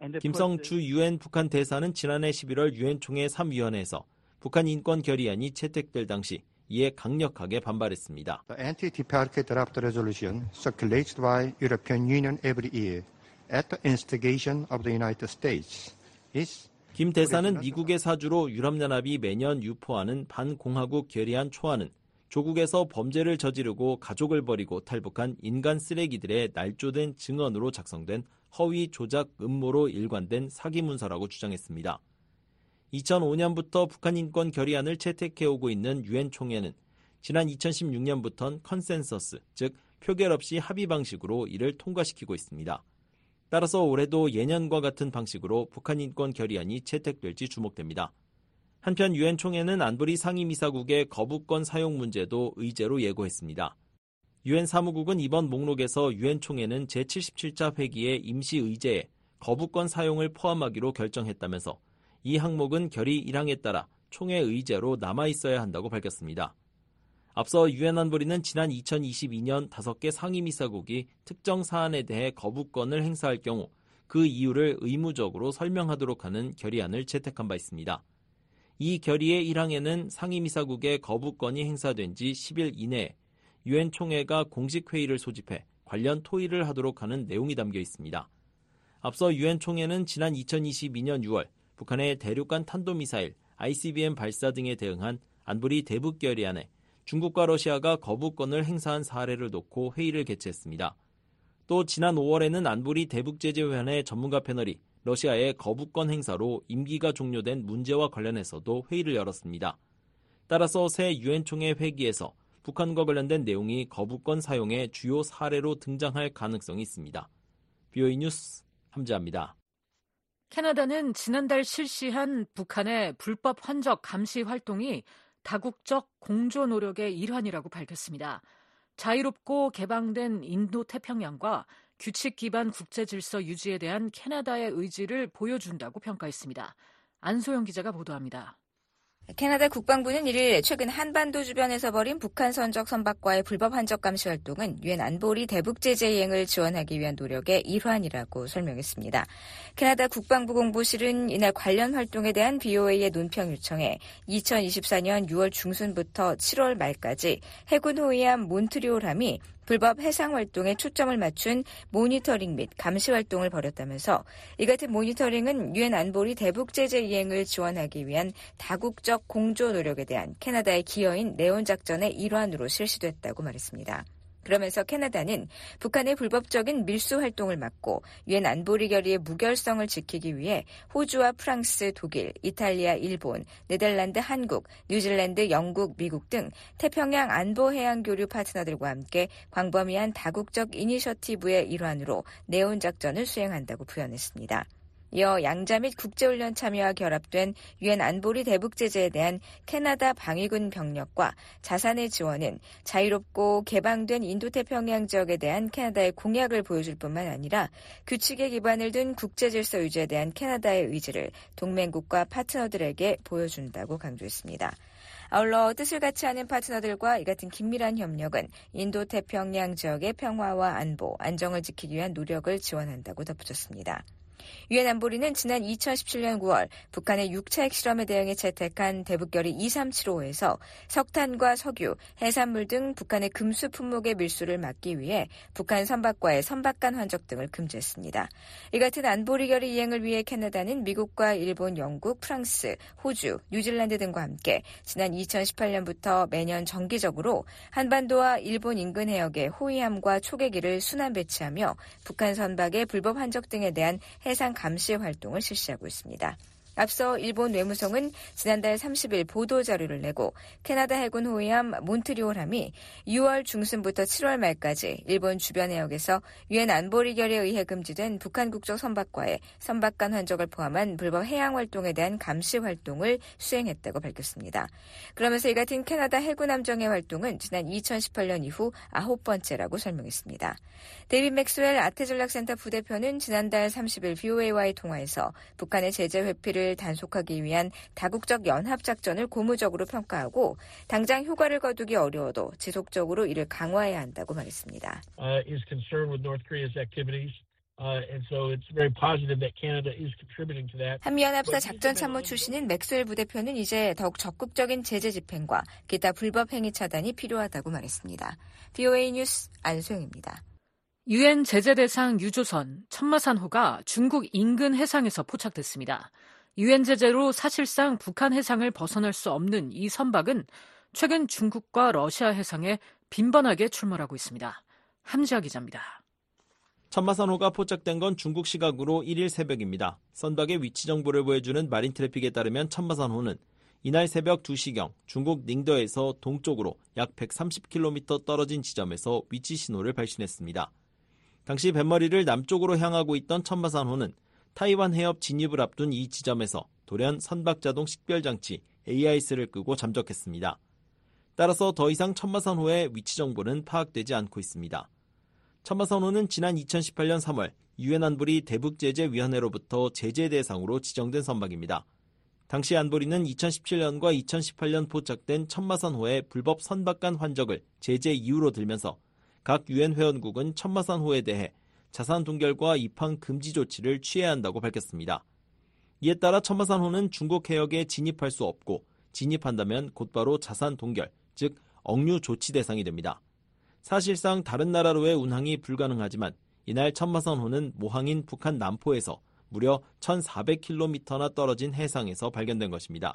김성주 유엔 북한 대사는 지난해 십일월 유엔 총회 삼 위원회에서 북한 인권 결의안이 채택될 당시 이에 강력하게 반발했습니다. The anti-T P R K draft resolution circulated by European Union every year at the instigation of the United States is 김 대사는 미국의 사주로 유럽연합이 매년 유포하는 반공화국 결의안 초안은 조국에서 범죄를 저지르고 가족을 버리고 탈북한 인간 쓰레기들의 날조된 증언으로 작성된 허위 조작 음모로 일관된 사기 문서라고 주장했습니다. 이천오 년부터 북한 인권 결의안을 채택해오고 있는 유엔 총회는 지난 이천십육 년부터는 컨센서스, 즉 표결 없이 합의 방식으로 이를 통과시키고 있습니다. 따라서 올해도 예년과 같은 방식으로 북한 인권 결의안이 채택될지 주목됩니다. 한편 유엔 총회는 안보리 상임이사국의 거부권 사용 문제도 의제로 예고했습니다. 유엔 사무국은 이번 목록에서 유엔 총회는 제칠십칠 차 회기의 임시 의제에 거부권 사용을 포함하기로 결정했다면서 이 항목은 결의 일 항에 따라 총회 의제로 남아있어야 한다고 밝혔습니다. 앞서 유엔 안보리는 지난 이천이십이 년 다섯 개 상임이사국이 특정 사안에 대해 거부권을 행사할 경우 그 이유를 의무적으로 설명하도록 하는 결의안을 채택한 바 있습니다. 이 결의의 일 항에는 상임이사국의 거부권이 행사된 지 십 일 이내에 유엔 총회가 공식 회의를 소집해 관련 토의를 하도록 하는 내용이 담겨 있습니다. 앞서 유엔 총회는 지난 이천이십이 년 유월 북한의 대륙간 탄도미사일 아이씨비엠 발사 등에 대응한 안보리 대북 결의안에 중국과 러시아가 거부권을 행사한 사례를 놓고 회의를 개최했습니다. 또 지난 오월에는 안보리 대북제재위원회 전문가 패널이 러시아의 거부권 행사로 임기가 종료된 문제와 관련해서도 회의를 열었습니다. 따라서 새 유엔 총회 회기에서 북한과 관련된 내용이 거부권 사용의 주요 사례로 등장할 가능성이 있습니다. 비오이 뉴스 함재합니다. 캐나다는 지난달 실시한 북한의 불법 환적 감시 활동이 다국적 공조 노력의 일환이라고 밝혔습니다. 자유롭고 개방된 인도태평양과 규칙 기반 국제 질서 유지에 대한 캐나다의 의지를 보여준다고 평가했습니다. 안소영 기자가 보도합니다. 캐나다 국방부는 일 일 최근 한반도 주변에서 벌인 북한 선적 선박과의 불법 환적 감시 활동은 유엔 안보리 대북제재 이행을 지원하기 위한 노력의 일환이라고 설명했습니다. 캐나다 국방부 공보실은 이날 관련 활동에 대한 비오에이의 논평 요청에 이천이십사 년 유월 중순부터 칠월 말까지 해군 호위함 몬트리올함이 불법 해상 활동에 초점을 맞춘 모니터링 및 감시 활동을 벌였다면서 이 같은 모니터링은 유엔 안보리 대북제재 이행을 지원하기 위한 다국적 공조 노력에 대한 캐나다의 기여인 네온 작전의 일환으로 실시됐다고 말했습니다. 그러면서 캐나다는 북한의 불법적인 밀수 활동을 막고 유엔 안보리 결의의 무결성을 지키기 위해 호주와 프랑스, 독일, 이탈리아, 일본, 네덜란드, 한국, 뉴질랜드, 영국, 미국 등 태평양 안보 해양 교류 파트너들과 함께 광범위한 다국적 이니셔티브의 일환으로 네온 작전을 수행한다고 부연했습니다. 이어 양자 및 국제훈련 참여와 결합된 유엔 안보리 대북제재에 대한 캐나다 방위군 병력과 자산의 지원은 자유롭고 개방된 인도태평양 지역에 대한 캐나다의 공약을 보여줄 뿐만 아니라 규칙에 기반을 둔 국제질서 유지에 대한 캐나다의 의지를 동맹국과 파트너들에게 보여준다고 강조했습니다. 아울러 뜻을 같이 하는 파트너들과 이 같은 긴밀한 협력은 인도태평양 지역의 평화와 안보, 안정을 지키기 위한 노력을 지원한다고 덧붙였습니다. 유엔 안보리는 지난 이천십칠 년 구월 북한의 육 차 핵실험에 대응해 채택한 대북결의 이삼칠오에서 석탄과 석유, 해산물 등 북한의 금수 품목의 밀수를 막기 위해 북한 선박과의 선박 간 환적 등을 금지했습니다. 이 같은 안보리 결의 이행을 위해 캐나다는 미국과 일본, 영국, 프랑스, 호주, 뉴질랜드 등과 함께 지난 이천십팔 년부터 매년 정기적으로 한반도와 일본 인근 해역에 호위함과 초계기를 순환 배치하며 북한 선박의 불법 환적 등에 대한 해상 감시 활동을 실시하고 있습니다. 앞서 일본 외무성은 지난달 삼십 일 보도자료를 내고 캐나다 해군 호위함 몬트리올함이 유월 중순부터 칠월 말까지 일본 주변 해역에서 유엔 안보리 결의에 의해 금지된 북한 국적 선박과의 선박 간 환적을 포함한 불법 해양 활동에 대한 감시 활동을 수행했다고 밝혔습니다. 그러면서 이 같은 캐나다 해군 함정의 활동은 지난 이천십팔 년 이후 아홉 번째라고 설명했습니다. 데이빗 맥스웰 아태전략센터 부대표는 지난달 삼십 일 비오에이와의 통화에서 북한의 제재 회피를 단속하기 위한 다국적 연합작전을 고무적으로 평가하고 당장 효과를 거두기 어려워도 지속적으로 이를 강화해야 한다고 말했습니다. Uh, is concerned with North Korea's activities. Uh, and so it's very positive that Canada is contributing to that. 한미연합사 작전참모 출신인 맥스웰 부대표는 이제 더욱 적극적인 제재 집행과 기타 불법 행위 차단이 필요하다고 말했습니다. 비오에이 뉴스 안소영입니다. 유엔 제재 대상 유조선 천마산호가 중국 인근 해상에서 포착됐습니다. 유엔 제재로 사실상 북한 해상을 벗어날 수 없는 이 선박은 최근 중국과 러시아 해상에 빈번하게 출몰하고 있습니다. 함지아 기자입니다. 천마산호가 포착된 건 중국 시각으로 일 일 새벽입니다. 선박의 위치 정보를 보여주는 마린 트래픽에 따르면 천마산호는 이날 새벽 두 시경 중국 닝더에서 동쪽으로 약 백삼십 킬로미터 떨어진 지점에서 위치 신호를 발신했습니다. 당시 뱃머리를 남쪽으로 향하고 있던 천마산호는 타이완 해협 진입을 앞둔 이 지점에서 돌연 선박자동 식별장치 에이아이에스를 끄고 잠적했습니다. 따라서 더 이상 천마산호의 위치 정보는 파악되지 않고 있습니다. 천마산호는 지난 이천십팔 년 삼월 유엔 안보리 대북제재위원회로부터 제재 대상으로 지정된 선박입니다. 당시 안보리는 이천십칠 년과 이천십팔 년 포착된 천마산호의 불법 선박간 환적을 제재 이유로 들면서 각 유엔 회원국은 천마산호에 대해 자산 동결과 입항 금지 조치를 취해야 한다고 밝혔습니다. 이에 따라 천마산호는 중국 해역에 진입할 수 없고 진입한다면 곧바로 자산 동결, 즉 억류 조치 대상이 됩니다. 사실상 다른 나라로의 운항이 불가능하지만 이날 천마산호는 모항인 북한 남포에서 무려 천사백 킬로미터나 떨어진 해상에서 발견된 것입니다.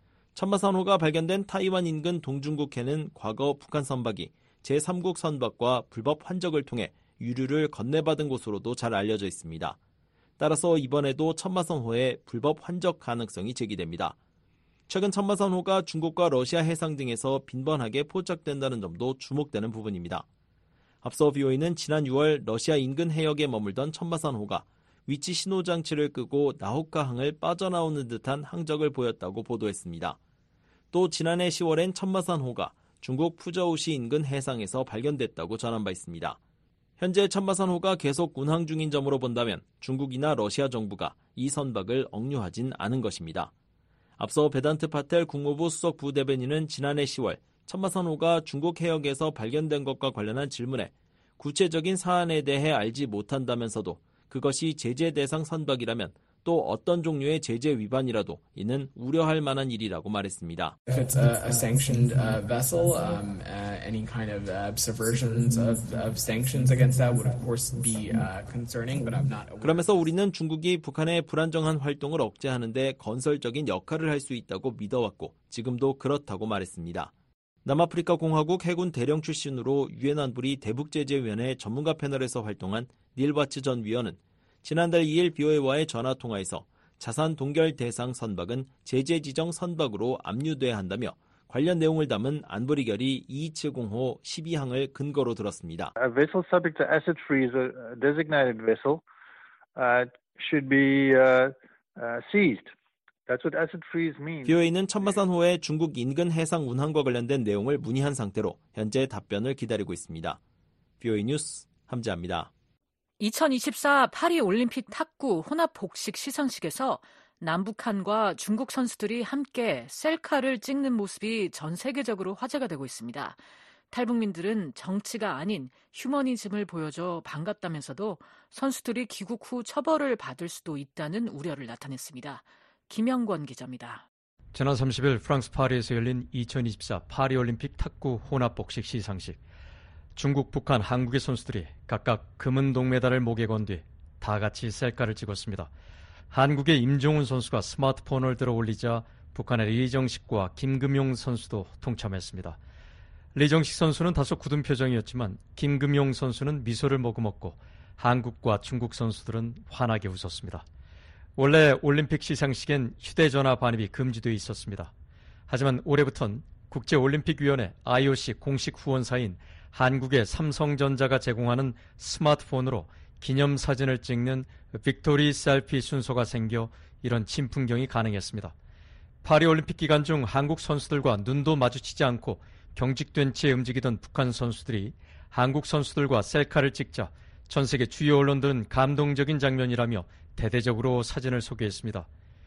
천마산호가 발견된 타이완 인근 동중국해는 과거 북한 선박이 제삼국 선박과 불법 환적을 통해 유류를 건네받은 곳으로도 잘 알려져 있습니다. 따라서 이번에도 천마산호의 불법 환적 가능성이 제기됩니다. 최근 천마산호가 중국과 러시아 해상 등에서 빈번하게 포착된다는 점도 주목되는 부분입니다. 앞서 비오이는 지난 유월 러시아 인근 해역에 머물던 천마산호가 위치 신호 장치를 끄고 나호카항을 빠져나오는 듯한 항적을 보였다고 보도했습니다. 또 지난해 시월엔 천마산호가 중국 푸저우시 인근 해상에서 발견됐다고 전한 바 있습니다. 현재 천마산호가 계속 운항 중인 점으로 본다면 중국이나 러시아 정부가 이 선박을 억류하진 않은 것입니다. 앞서 베단트 파텔 국무부 수석 부대변인은 지난해 시월 천마산호가 중국 해역에서 발견된 것과 관련한 질문에 구체적인 사안에 대해 알지 못한다면서도 그것이 제재 대상 선박이라면 또 어떤 종류의 제재 위반이라도 이는 우려할 만한 일이라고 말했습니다. If it's a, a sanctioned uh, vessel, um, uh, any kind of uh, subversions of, of sanctions against that would of course be uh, concerning, but I'm not aware. 그러면서 우리는 중국이 북한의 불안정한 활동을 억제하는데 건설적인 역할을 할 수 있다고 믿어왔고 지금도 그렇다고 말했습니다. 남아프리카 공화국 해군 대령 출신으로 유엔 안보리 대북제재위원회 전문가 패널에서 활동한 닐 바츠 전 위원은 지난달 이 일 비오에이와의 전화통화에서 자산 동결 대상 선박은 제재 지정 선박으로 압류돼야 한다며 관련 내용을 담은 안보리 결의 이이칠공호 십이 항을 근거로 들었습니다. A vessel subject to asset freeze, a designated vessel, uh, should be uh, uh, seized. That's what asset freeze means. 비오에이는 천마산호의 중국 인근 해상 운항과 관련된 내용을 문의한 상태로 현재 답변을 기다리고 있습니다. 비오에이 뉴스 함재합니다. 이천이십사 파리 올림픽 탁구 혼합 복식 시상식에서 남북한과 중국 선수들이 함께 셀카를 찍는 모습이 전 세계적으로 화제가 되고 있습니다. 탈북민들은 정치가 아닌 휴머니즘을 보여줘 반갑다면서도 선수들이 귀국 후 처벌을 받을 수도 있다는 우려를 나타냈습니다. 김영권 기자입니다. 지난 삼십 일 프랑스 파리에서 열린 이천이십사 파리올림픽 탁구 혼합복식 시상식. 중국, 북한, 한국의 선수들이 각각 금은 동메달을 목에 건 뒤 다 같이 셀카를 찍었습니다. 한국의 임종훈 선수가 스마트폰을 들어 올리자 북한의 리정식과 김금용 선수도 동참했습니다. 리정식 선수는 다소 굳은 표정이었지만 김금용 선수는 미소를 머금었고 한국과 중국 선수들은 환하게 웃었습니다. 원래 올림픽 시상식엔 휴대전화 반입이 금지되어 있었습니다. 하지만 올해부턴 국제올림픽위원회 아이오씨 공식 후원사인 한국의 삼성전자가 제공하는 스마트폰으로 기념사진을 찍는 빅토리 셀피 순서가 생겨 이런 친풍경이 가능했습니다. 파리올림픽 기간 중 한국 선수들과 눈도 마주치지 않고 경직된 채 움직이던 북한 선수들이 한국 선수들과 셀카를 찍자 전 세계 주요 언론들은 감동적인 장면이라며 대대적으로 사진을 소개했습니다.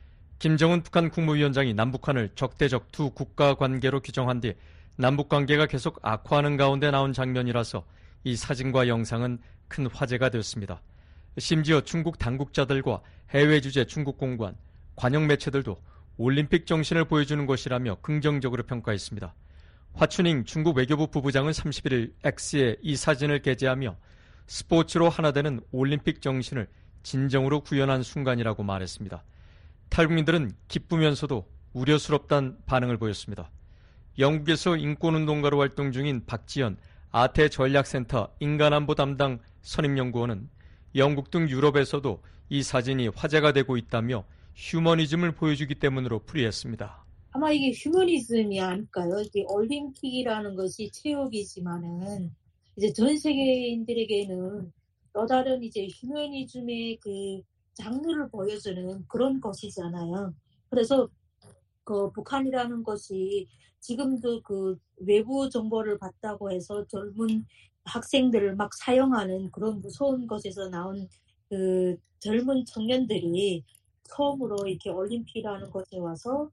김정은 북한 국무위원장이 남북한을 적대적 두 국가 관계로 규정한 뒤 남북관계가 계속 악화하는 가운데 나온 장면이라서 이 사진과 영상은 큰 화제가 되었습니다. 심지어 중국 당국자들과 해외 주재 중국 공관, 관영 매체들도 올림픽 정신을 보여주는 것이라며 긍정적으로 평가했습니다. 화춘잉 중국 외교부 부부장은 삼십일 일 X에 이 사진을 게재하며 스포츠로 하나 되는 올림픽 정신을 진정으로 구현한 순간이라고 말했습니다. 탈북민들은 기쁘면서도 우려스럽다는 반응을 보였습니다. 영국에서 인권운동가로 활동 중인 박지연 아태 전략센터 인간안보 담당 선임연구원은 영국 등 유럽에서도 이 사진이 화제가 되고 있다며 휴머니즘을 보여주기 때문으로 풀이했습니다. 아마 이게 휴머니즘이 아닐까요? 이게 올림픽이라는 것이 체육이지만은 이제 전 세계인들에게는 또 다른 이제 휴머니즘의 그 장르를 보여주는 그런 것이잖아요. 그래서 그 그 북한이라는 것이 지금도 그 외부 정보를 받다고 해서 젊은 학생들을 막 사용하는 그런 무서운 것에서 나온 그 젊은 청년들이 처음으로 이렇게 올림픽이라는 곳에 와서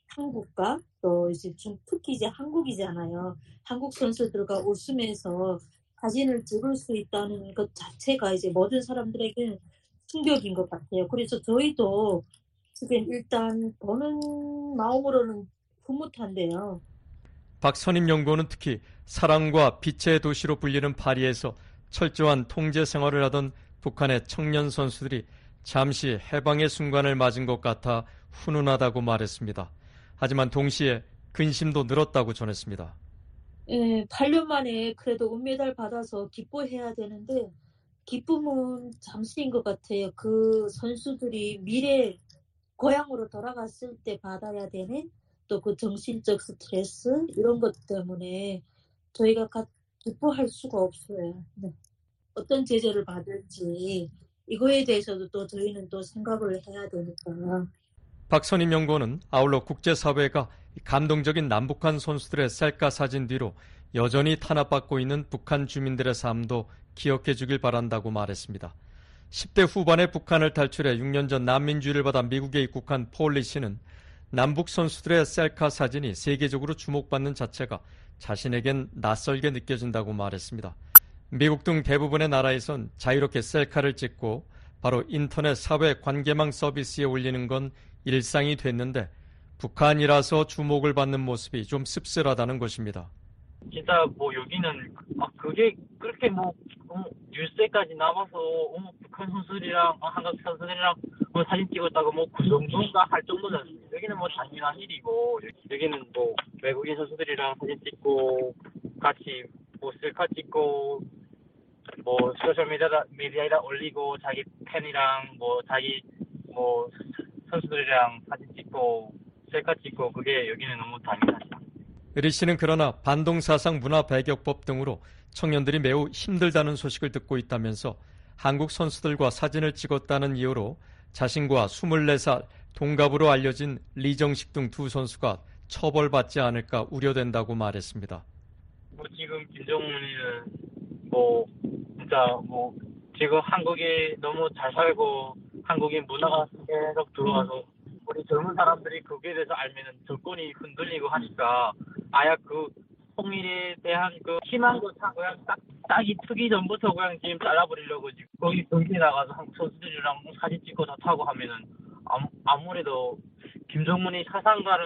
한국과 또 이제 좀 특히 이제 한국이잖아요. 한국 선수들과 웃으면서 사진을 찍을 수 있다는 것 자체가 이제 모든 사람들에게는 충격인 것 같아요. 그래서 저희도 지금 일단 보는 마음으로는 흐뭇한데요. 박선임 연구원은 특히 사랑과 빛의 도시로 불리는 파리에서 철저한 통제 생활을 하던 북한의 청년 선수들이 잠시 해방의 순간을 맞은 것 같아 훈훈하다고 말했습니다. 하지만 동시에 근심도 늘었다고 전했습니다. 예, 팔 년 만에 그래도 은메달 받아서 기뻐해야 되는데 기쁨은 잠시인 것 같아요. 그 선수들이 미래 고향으로 돌아갔을 때 받아야 되는 또 그 정신적 스트레스 이런 것 때문에 저희가 기뻐할 수가 없어요. 네. 어떤 제재를 받을지 이거에 대해서도 또 저희는 또 생각을 해야 되니까. 박선임 연구원은 아울러 국제사회가 감동적인 남북한 선수들의 셀카 사진 뒤로 여전히 탄압받고 있는 북한 주민들의 삶도 기억해 주길 바란다고 말했습니다. 십 대 후반에 북한을 탈출해 육 년 전 난민주의를 받아 미국에 입국한 폴리 씨는 남북 선수들의 셀카 사진이 세계적으로 주목받는 자체가 자신에겐 낯설게 느껴진다고 말했습니다. 미국 등 대부분의 나라에선 자유롭게 셀카를 찍고 바로 인터넷 사회 관계망 서비스에 올리는 건 일상이 됐는데 북한이라서 주목을 받는 모습이 좀 씁쓸하다는 것입니다. 진짜 뭐 여기는 아 그게 그렇게 뭐 어, 뉴스에까지 나와서 어, 북한 선수들이랑 어, 한국 선수들이랑 뭐 사진 찍었다고 뭐 그 정도인가 할 정도지 않습니다. 여기는 뭐 당연한 일이고 여기는 뭐 외국인 선수들이랑 사진 찍고 같이 뭐 셀카 찍고 뭐 소셜 미디어 미디어에다 올리고 자기 팬이랑 뭐 자기 뭐 선수들이랑 사진 찍고 셀카 찍고 그게 여기는 너무 당연하죠. 리 씨는 그러나 반동사상 문화배격법 등으로 청년들이 매우 힘들다는 소식을 듣고 있다면서 한국 선수들과 사진을 찍었다는 이유로 자신과 스물네 살 동갑으로 알려진 리정식 등 두 선수가 처벌받지 않을까 우려된다고 말했습니다. 뭐 지금 김정은이는 뭐 진짜 뭐 지금 한국에 너무 잘 살고 한국인 문화가 계속 들어와서 우리 젊은 사람들이 거기에 대해서 알면은 정권이 흔들리고 하니까 아야 그 통일에 대한 그 희망도 다 그냥 딱 딱이 트기 전부터 그냥 지금 잘라버리려고 지금 거기 경기에 나가서 한국 선수들이랑 사진 찍고 다 타고 하면은 아무, 아무래도 김정은이 사상과는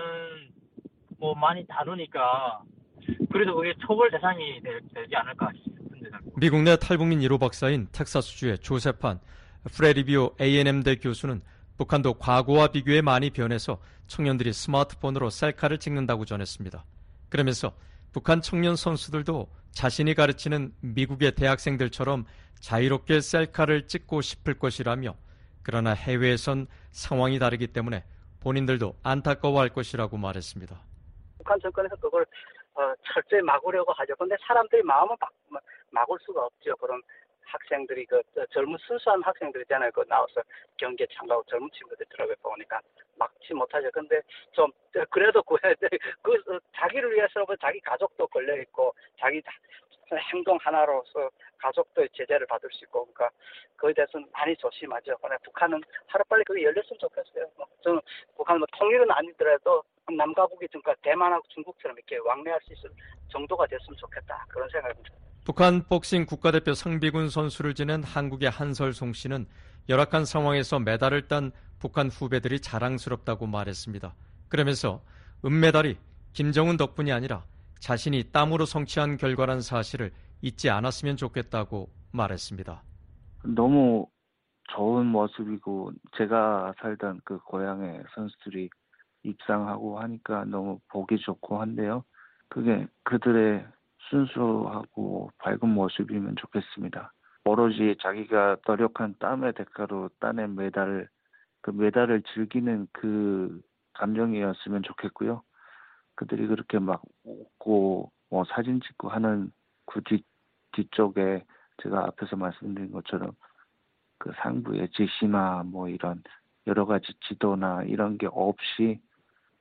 뭐 많이 다르니까 그래도 그게 처벌 대상이 되, 되지 않을까 싶습니다. 미국 내 탈북민 일 호 박사인 텍사스주의 조세판 프레리비오 에이 앤 엠대 교수는 북한도 과거와 비교해 많이 변해서 청년들이 스마트폰으로 셀카를 찍는다고 전했습니다. 그러면서 북한 청년 선수들도 자신이 가르치는 미국의 대학생들처럼 자유롭게 셀카를 찍고 싶을 것이라며 그러나 해외에선 상황이 다르기 때문에 본인들도 안타까워할 것이라고 말했습니다. 북한 정권에서 그걸 어, 철저히 막으려고 하죠. 그런데 사람들이 마음을 막, 막, 막을 수가 없죠. 그런 학생들이 그 젊은 순수한 학생들이잖아요. 그 나와서 경기에 참가하고 젊은 친구들 들어가 보니까 막지 못하죠. 근데 좀 그래도 그, 그 자기를 위해서 자기 가족도 걸려 있고 자기 행동 하나로서 가족도 제재를 받을 수 있고 그러니까 그에 대해서는 많이 조심하죠. 그러나 북한은 하루빨리 그게 열렸으면 좋겠어요. 저는 북한 뭐 통일은 아니더라도 남과 북이 그러니까 대만하고 중국처럼 이렇게 왕래할 수 있을 정도가 됐으면 좋겠다. 그런 생각입니다. 북한 복싱 국가대표 상비군 선수를 지낸 한국의 한설송 씨는 열악한 상황에서 메달을 딴 북한 후배들이 자랑스럽다고 말했습니다. 그러면서 은메달이 김정은 덕분이 아니라 자신이 땀으로 성취한 결과란 사실을 잊지 않았으면 좋겠다고 말했습니다. 너무 좋은 모습이고 제가 살던 그 고향의 선수들이 입상하고 하니까 너무 보기 좋고 한데요. 그게 그들의 순수하고 밝은 모습이면 좋겠습니다. 오로지 자기가 노력한 땀의 대가로 따낸 메달, 그 메달을 즐기는 그 감정이었으면 좋겠고요. 그들이 그렇게 막 웃고 뭐 사진 찍고 하는 그 뒤, 뒤쪽에 제가 앞에서 말씀드린 것처럼 그 상부의 지시나 뭐 이런 여러 가지 지도나 이런 게 없이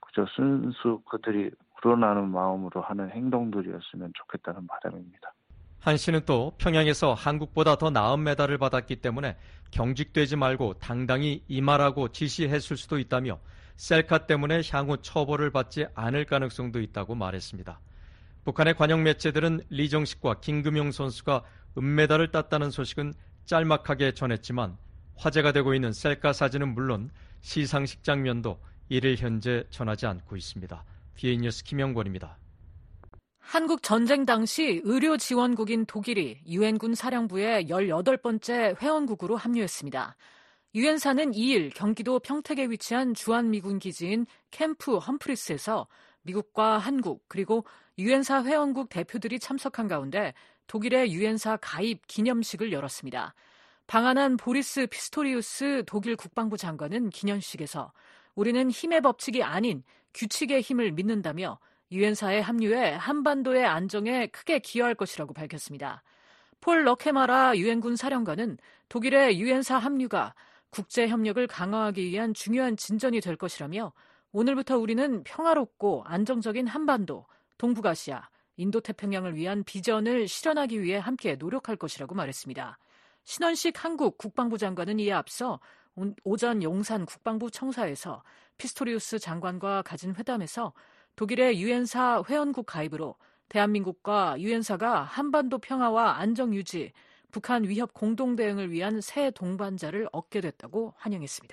그저 순수 그들이 우러나는 마음으로 하는 행동들이었으면 좋겠다는 바람입니다. 한 씨는 또 평양에서 한국보다 더 나은 메달을 받았기 때문에 경직되지 말고 당당히 임하라고 지시했을 수도 있다며 셀카 때문에 향후 처벌을 받지 않을 가능성도 있다고 말했습니다. 북한의 관영 매체들은 리정식과 김금용 선수가 은메달을 땄다는 소식은 짤막하게 전했지만 화제가 되고 있는 셀카 사진은 물론 시상식 장면도 이를 현재 전하지 않고 있습니다. 비에이 뉴스 김영권입니다. 한국 전쟁 당시 의료 지원국인 독일이 유엔군 사령부의 열여덟 번째 회원국으로 합류했습니다. 유엔사는 이 일 경기도 평택에 위치한 주한미군 기지인 캠프 험프리스에서 미국과 한국 그리고 유엔사 회원국 대표들이 참석한 가운데 독일의 유엔사 가입 기념식을 열었습니다. 방한한 보리스 피스토리우스 독일 국방부 장관은 기념식에서 우리는 힘의 법칙이 아닌 규칙의 힘을 믿는다며 유엔사에 합류해 한반도의 안정에 크게 기여할 것이라고 밝혔습니다. 폴 러케마라 유엔군 사령관은 독일의 유엔사 합류가 국제 협력을 강화하기 위한 중요한 진전이 될 것이라며 오늘부터 우리는 평화롭고 안정적인 한반도, 동북아시아, 인도태평양을 위한 비전을 실현하기 위해 함께 노력할 것이라고 말했습니다. 신원식 한국 국방부 장관은 이에 앞서 오전 용산 국방부 청사에서 피스토리우스 장관과 가진 회담에서 독일의 유엔사 회원국 가입으로 대한민국과 유엔사가 한반도 평화와 안정 유지, 북한 위협 공동 대응을 위한 새 동반자를 얻게 됐다고 환영했습니다.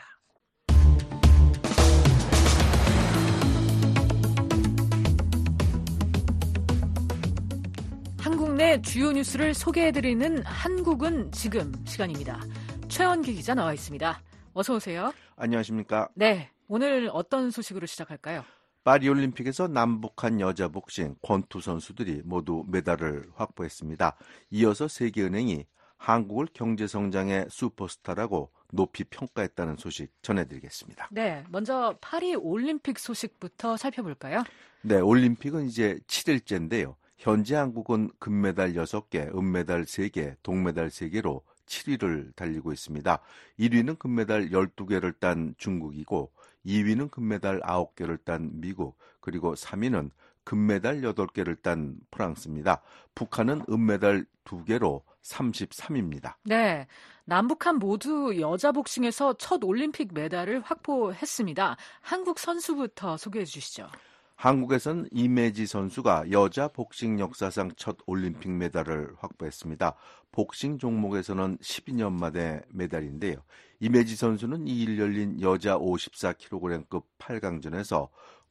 한국 내 주요 뉴스를 소개해드리는 한국은 지금 시간입니다. 최원기 기자 나와 있습니다. 어서 오세요. 안녕하십니까? 네, 오늘 어떤 소식으로 시작할까요? 파리올림픽에서 남북한 여자 복싱 권투 선수들이 모두 메달을 확보했습니다. 이어서 세계은행이 한국을 경제성장의 슈퍼스타라고 높이 평가했다는 소식 전해드리겠습니다. 네, 먼저 파리 올림픽 소식부터 살펴볼까요? 네, 올림픽은 이제 칠 일째인데요. 현재 한국은 금메달 여섯 개, 은메달 세 개, 동메달 세 개로 칠 위를 달리고 있습니다. 일 위는 금메달 열두 개를 딴 중국이고 이 위는 금메달 아홉 개를 딴 미국, 그리고 삼 위는 금메달 여덟 개를 딴 프랑스입니다. 북한은 은메달 두 개로 삼십삼 위입니다. 네, 남북한 모두 여자 복싱에서 첫 올림픽 메달을 확보했습니다. 한국 선수부터 소개해 주시죠. 한국에선 이매지 선수가 여자 복싱 역사상 첫 올림픽 메달을 확보했습니다. 복싱 종목에서는 십이 년 만에 메달인데요. 이매지 선수는 이 일 열린 여자 오십사 킬로그램급 팔 강전에서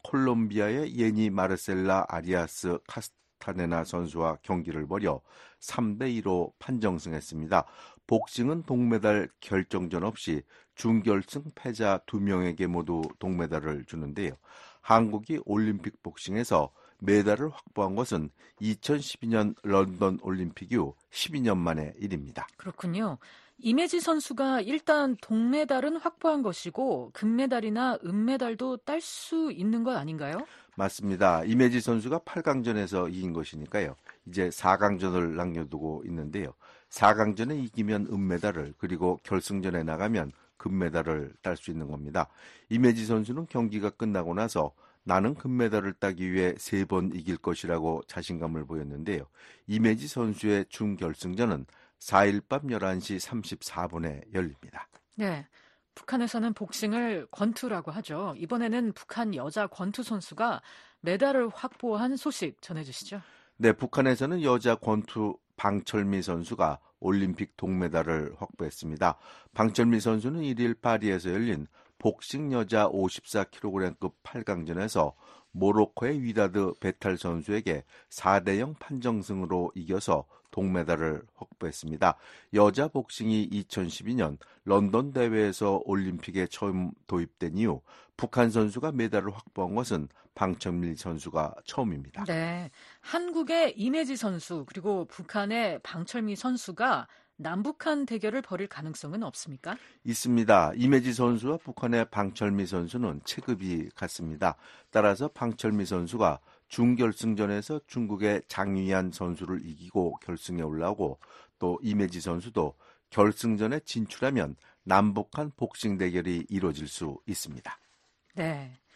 콜롬비아의 예니 마르셀라 아리아스 카스타네나 선수와 경기를 벌여 삼 대 이로 판정승했습니다. 복싱은 동메달 결정전 없이 준결승 패자 두 명에게 모두 동메달을 주는데요. 한국이 올림픽 복싱에서 메달을 확보한 것은 이천십이 년 런던 올림픽 이후 십이 년 만의 일입니다. 그렇군요. 이매지 선수가 일단 동메달은 확보한 것이고 금메달이나 은메달도 딸 수 있는 것 아닌가요? 맞습니다. 이매지 선수가 팔 강전에서 이긴 것이니까요. 이제 사 강전을 남겨두고 있는데요. 사 강전에 이기면 은메달을, 그리고 결승전에 나가면 금메달을 딸 수 있는 겁니다. 이매지 선수는 경기가 끝나고 나서 나는 금메달을 따기 위해 세 번 이길 것이라고 자신감을 보였는데요. 이매지 선수의 준결승전은 사 일 밤 열한 시 삼십사 분에 열립니다. 네, 북한에서는 복싱을 권투라고 하죠. 이번에는 북한 여자 권투 선수가 메달을 확보한 소식 전해주시죠. 네, 북한에서는 여자 권투 방철미 선수가 올림픽 동메달을 확보했습니다. 방철미 선수는 일 일 파리에서 열린 복싱 여자 오십사 킬로그램급 팔 강전에서 모로코의 위다드 베탈 선수에게 사 대 영 판정승으로 이겨서 동메달을 확보했습니다. 여자 복싱이 이천십이 년 런던 대회에서 올림픽에 처음 도입된 이후 북한 선수가 메달을 확보한 것은 방철미 선수가 처음입니다. 네, 한국의 이매지 선수 그리고 북한의 방철미 선수가 남북한 대결을 벌일 가능성은 없습니까? 있습니다. 이매지 선수와 북한의 방철미 선수는 체급이 같습니다. 따라서 방철미 선수가 준결승전에서 중국의 장유한 선수를 이기고 결승에 올라오고 또 이매지 선수도 결승전에 진출하면 남북한 복싱 대결이 이루어질 수 있습니다. 네.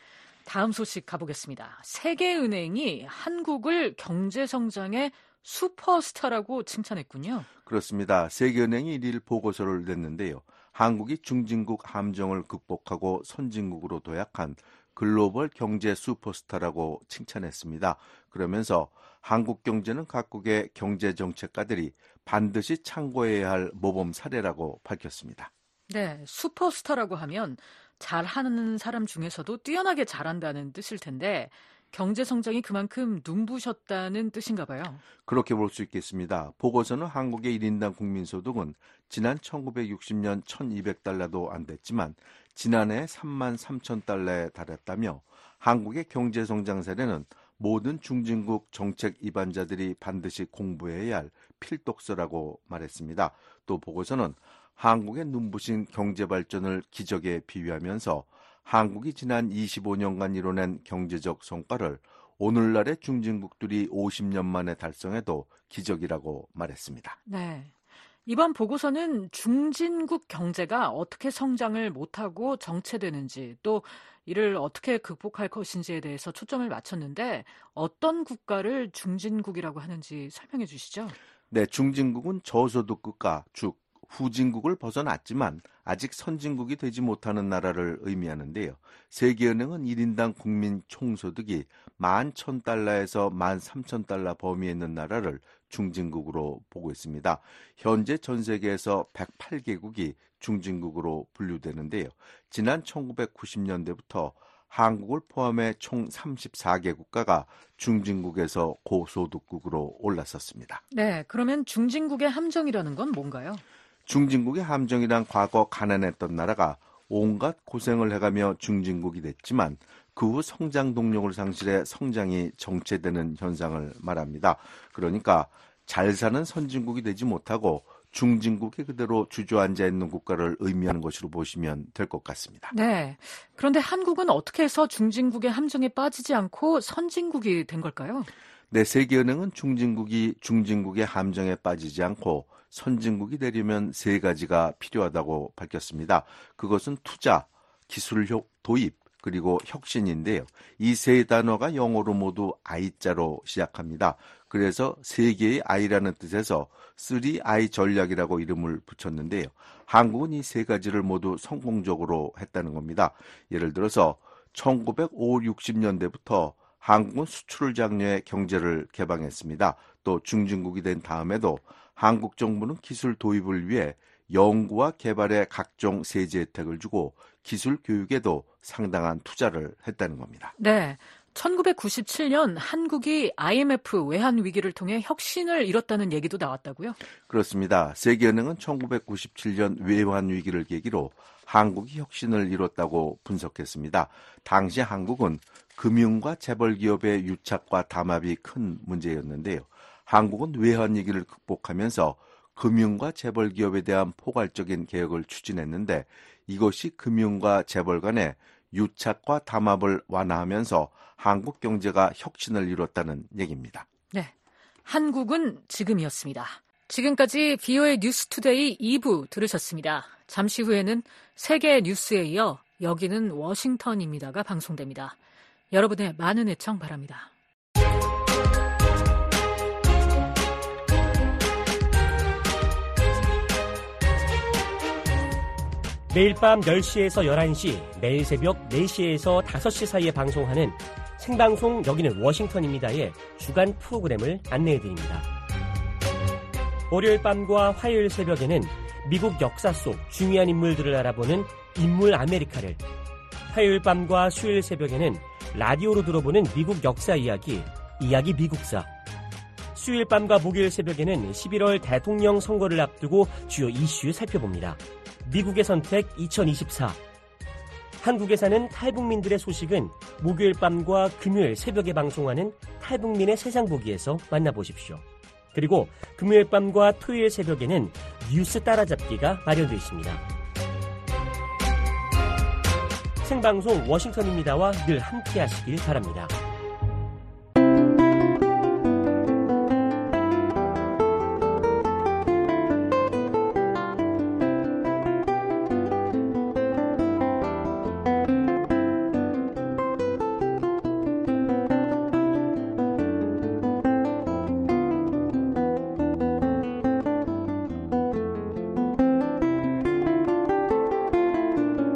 다음 소식 가보겠습니다. 세계은행이 한국을 경제성장의 슈퍼스타라고 칭찬했군요. 그렇습니다. 세계은행이 일일 보고서를 냈는데요. 한국이 중진국 함정을 극복하고 선진국으로 도약한 글로벌 경제 슈퍼스타라고 칭찬했습니다. 그러면서 한국 경제는 각국의 경제정책가들이 반드시 참고해야 할 모범 사례라고 밝혔습니다. 네, 슈퍼스타라고 하면 잘하는 사람 중에서도 뛰어나게 잘한다는 뜻일 텐데 경제성장이 그만큼 눈부셨다는 뜻인가 봐요. 그렇게 볼 수 있겠습니다. 보고서는 한국의 일 인당 국민소득은 지난 천구백육십 년 천이백 달러도 안 됐지만 지난해 삼만 삼천 달러에 달했다며 한국의 경제성장 사례는 모든 중진국 정책 입안자들이 반드시 공부해야 할 필독서라고 말했습니다. 또 보고서는 한국의 눈부신 경제발전을 기적에 비유하면서 한국이 지난 이십오 년간 이뤄낸 경제적 성과를 오늘날의 중진국들이 오십 년 만에 달성해도 기적이라고 말했습니다. 네. 이번 보고서는 중진국 경제가 어떻게 성장을 못하고 정체되는지 또 이를 어떻게 극복할 것인지에 대해서 초점을 맞췄는데 어떤 국가를 중진국이라고 하는지 설명해 주시죠. 네, 중진국은 저소득 국가, 즉 후진국을 벗어났지만 아직 선진국이 되지 못하는 나라를 의미하는데요. 세계은행은 일 인당 국민 총소득이 만 천 달러에서 만 삼천 달러 범위에 있는 나라를 중진국으로 보고 있습니다. 현재 전 세계에서 백팔 개국이 중진국으로 분류되는데요. 지난 천구백구십 년대부터 한국을 포함해 총 삼십사 개 국가가 중진국에서 고소득국으로 올랐었습니다. 네, 그러면 중진국의 함정이라는 건 뭔가요? 중진국의 함정이란 과거 가난했던 나라가 온갖 고생을 해가며 중진국이 됐지만 그 후 성장 동력을 상실해 성장이 정체되는 현상을 말합니다. 그러니까 잘 사는 선진국이 되지 못하고 중진국에 그대로 주저앉아 있는 국가를 의미하는 것으로 보시면 될 것 같습니다. 네. 그런데 한국은 어떻게 해서 중진국의 함정에 빠지지 않고 선진국이 된 걸까요? 네, 세계은행은 중진국이 중진국의 함정에 빠지지 않고 선진국이 되려면 세 가지가 필요하다고 밝혔습니다. 그것은 투자, 기술 도입, 그리고 혁신인데요. 이 세 단어가 영어로 모두 I자로 시작합니다. 그래서 세 개의 I라는 뜻에서 쓰리 아이 전략이라고 이름을 붙였는데요. 한국은 이 세 가지를 모두 성공적으로 했다는 겁니다. 예를 들어서 천구백오십, 육십 년대부터 한국은 수출을 장려해 경제를 개방했습니다. 또 중진국이 된 다음에도 한국 정부는 기술 도입을 위해 연구와 개발에 각종 세제 혜택을 주고 기술 교육에도 상당한 투자를 했다는 겁니다. 네. 천구백구십칠 년 한국이 아이엠에프 외환 위기를 통해 혁신을 이뤘다는 얘기도 나왔다고요? 그렇습니다. 세계은행은 천구백구십칠 년 외환 위기를 계기로 한국이 혁신을 이뤘다고 분석했습니다. 당시 한국은 금융과 재벌 기업의 유착과 담합이 큰 문제였는데요. 한국은 외환 위기를 극복하면서 금융과 재벌 기업에 대한 포괄적인 개혁을 추진했는데 이것이 금융과 재벌 간의 유착과 담합을 완화하면서 한국 경제가 혁신을 이뤘다는 얘기입니다. 네, 한국은 지금이었습니다. 지금까지 비오에이 뉴스투데이 이 부 들으셨습니다. 잠시 후에는 세계 뉴스에 이어 여기는 워싱턴입니다가 방송됩니다. 여러분의 많은 애청 바랍니다. 매일 밤 열 시에서 열한 시, 매일 새벽 네 시에서 다섯 시 사이에 방송하는 생방송 여기는 워싱턴입니다의 주간 프로그램을 안내해드립니다. 월요일 밤과 화요일 새벽에는 미국 역사 속 중요한 인물들을 알아보는 인물 아메리카를, 화요일 밤과 수요일 새벽에는 라디오로 들어보는 미국 역사 이야기, 이야기 미국사, 수요일 밤과 목요일 새벽에는 십일월 대통령 선거를 앞두고 주요 이슈 살펴봅니다. 미국의 선택 이천이십사. 한국에 사는 탈북민들의 소식은 목요일 밤과 금요일 새벽에 방송하는 탈북민의 세상 보기에서 만나보십시오. 그리고 금요일 밤과 토요일 새벽에는 뉴스 따라잡기가 마련되어 있습니다. 생방송 워싱턴입니다와 늘 함께 하시길 바랍니다.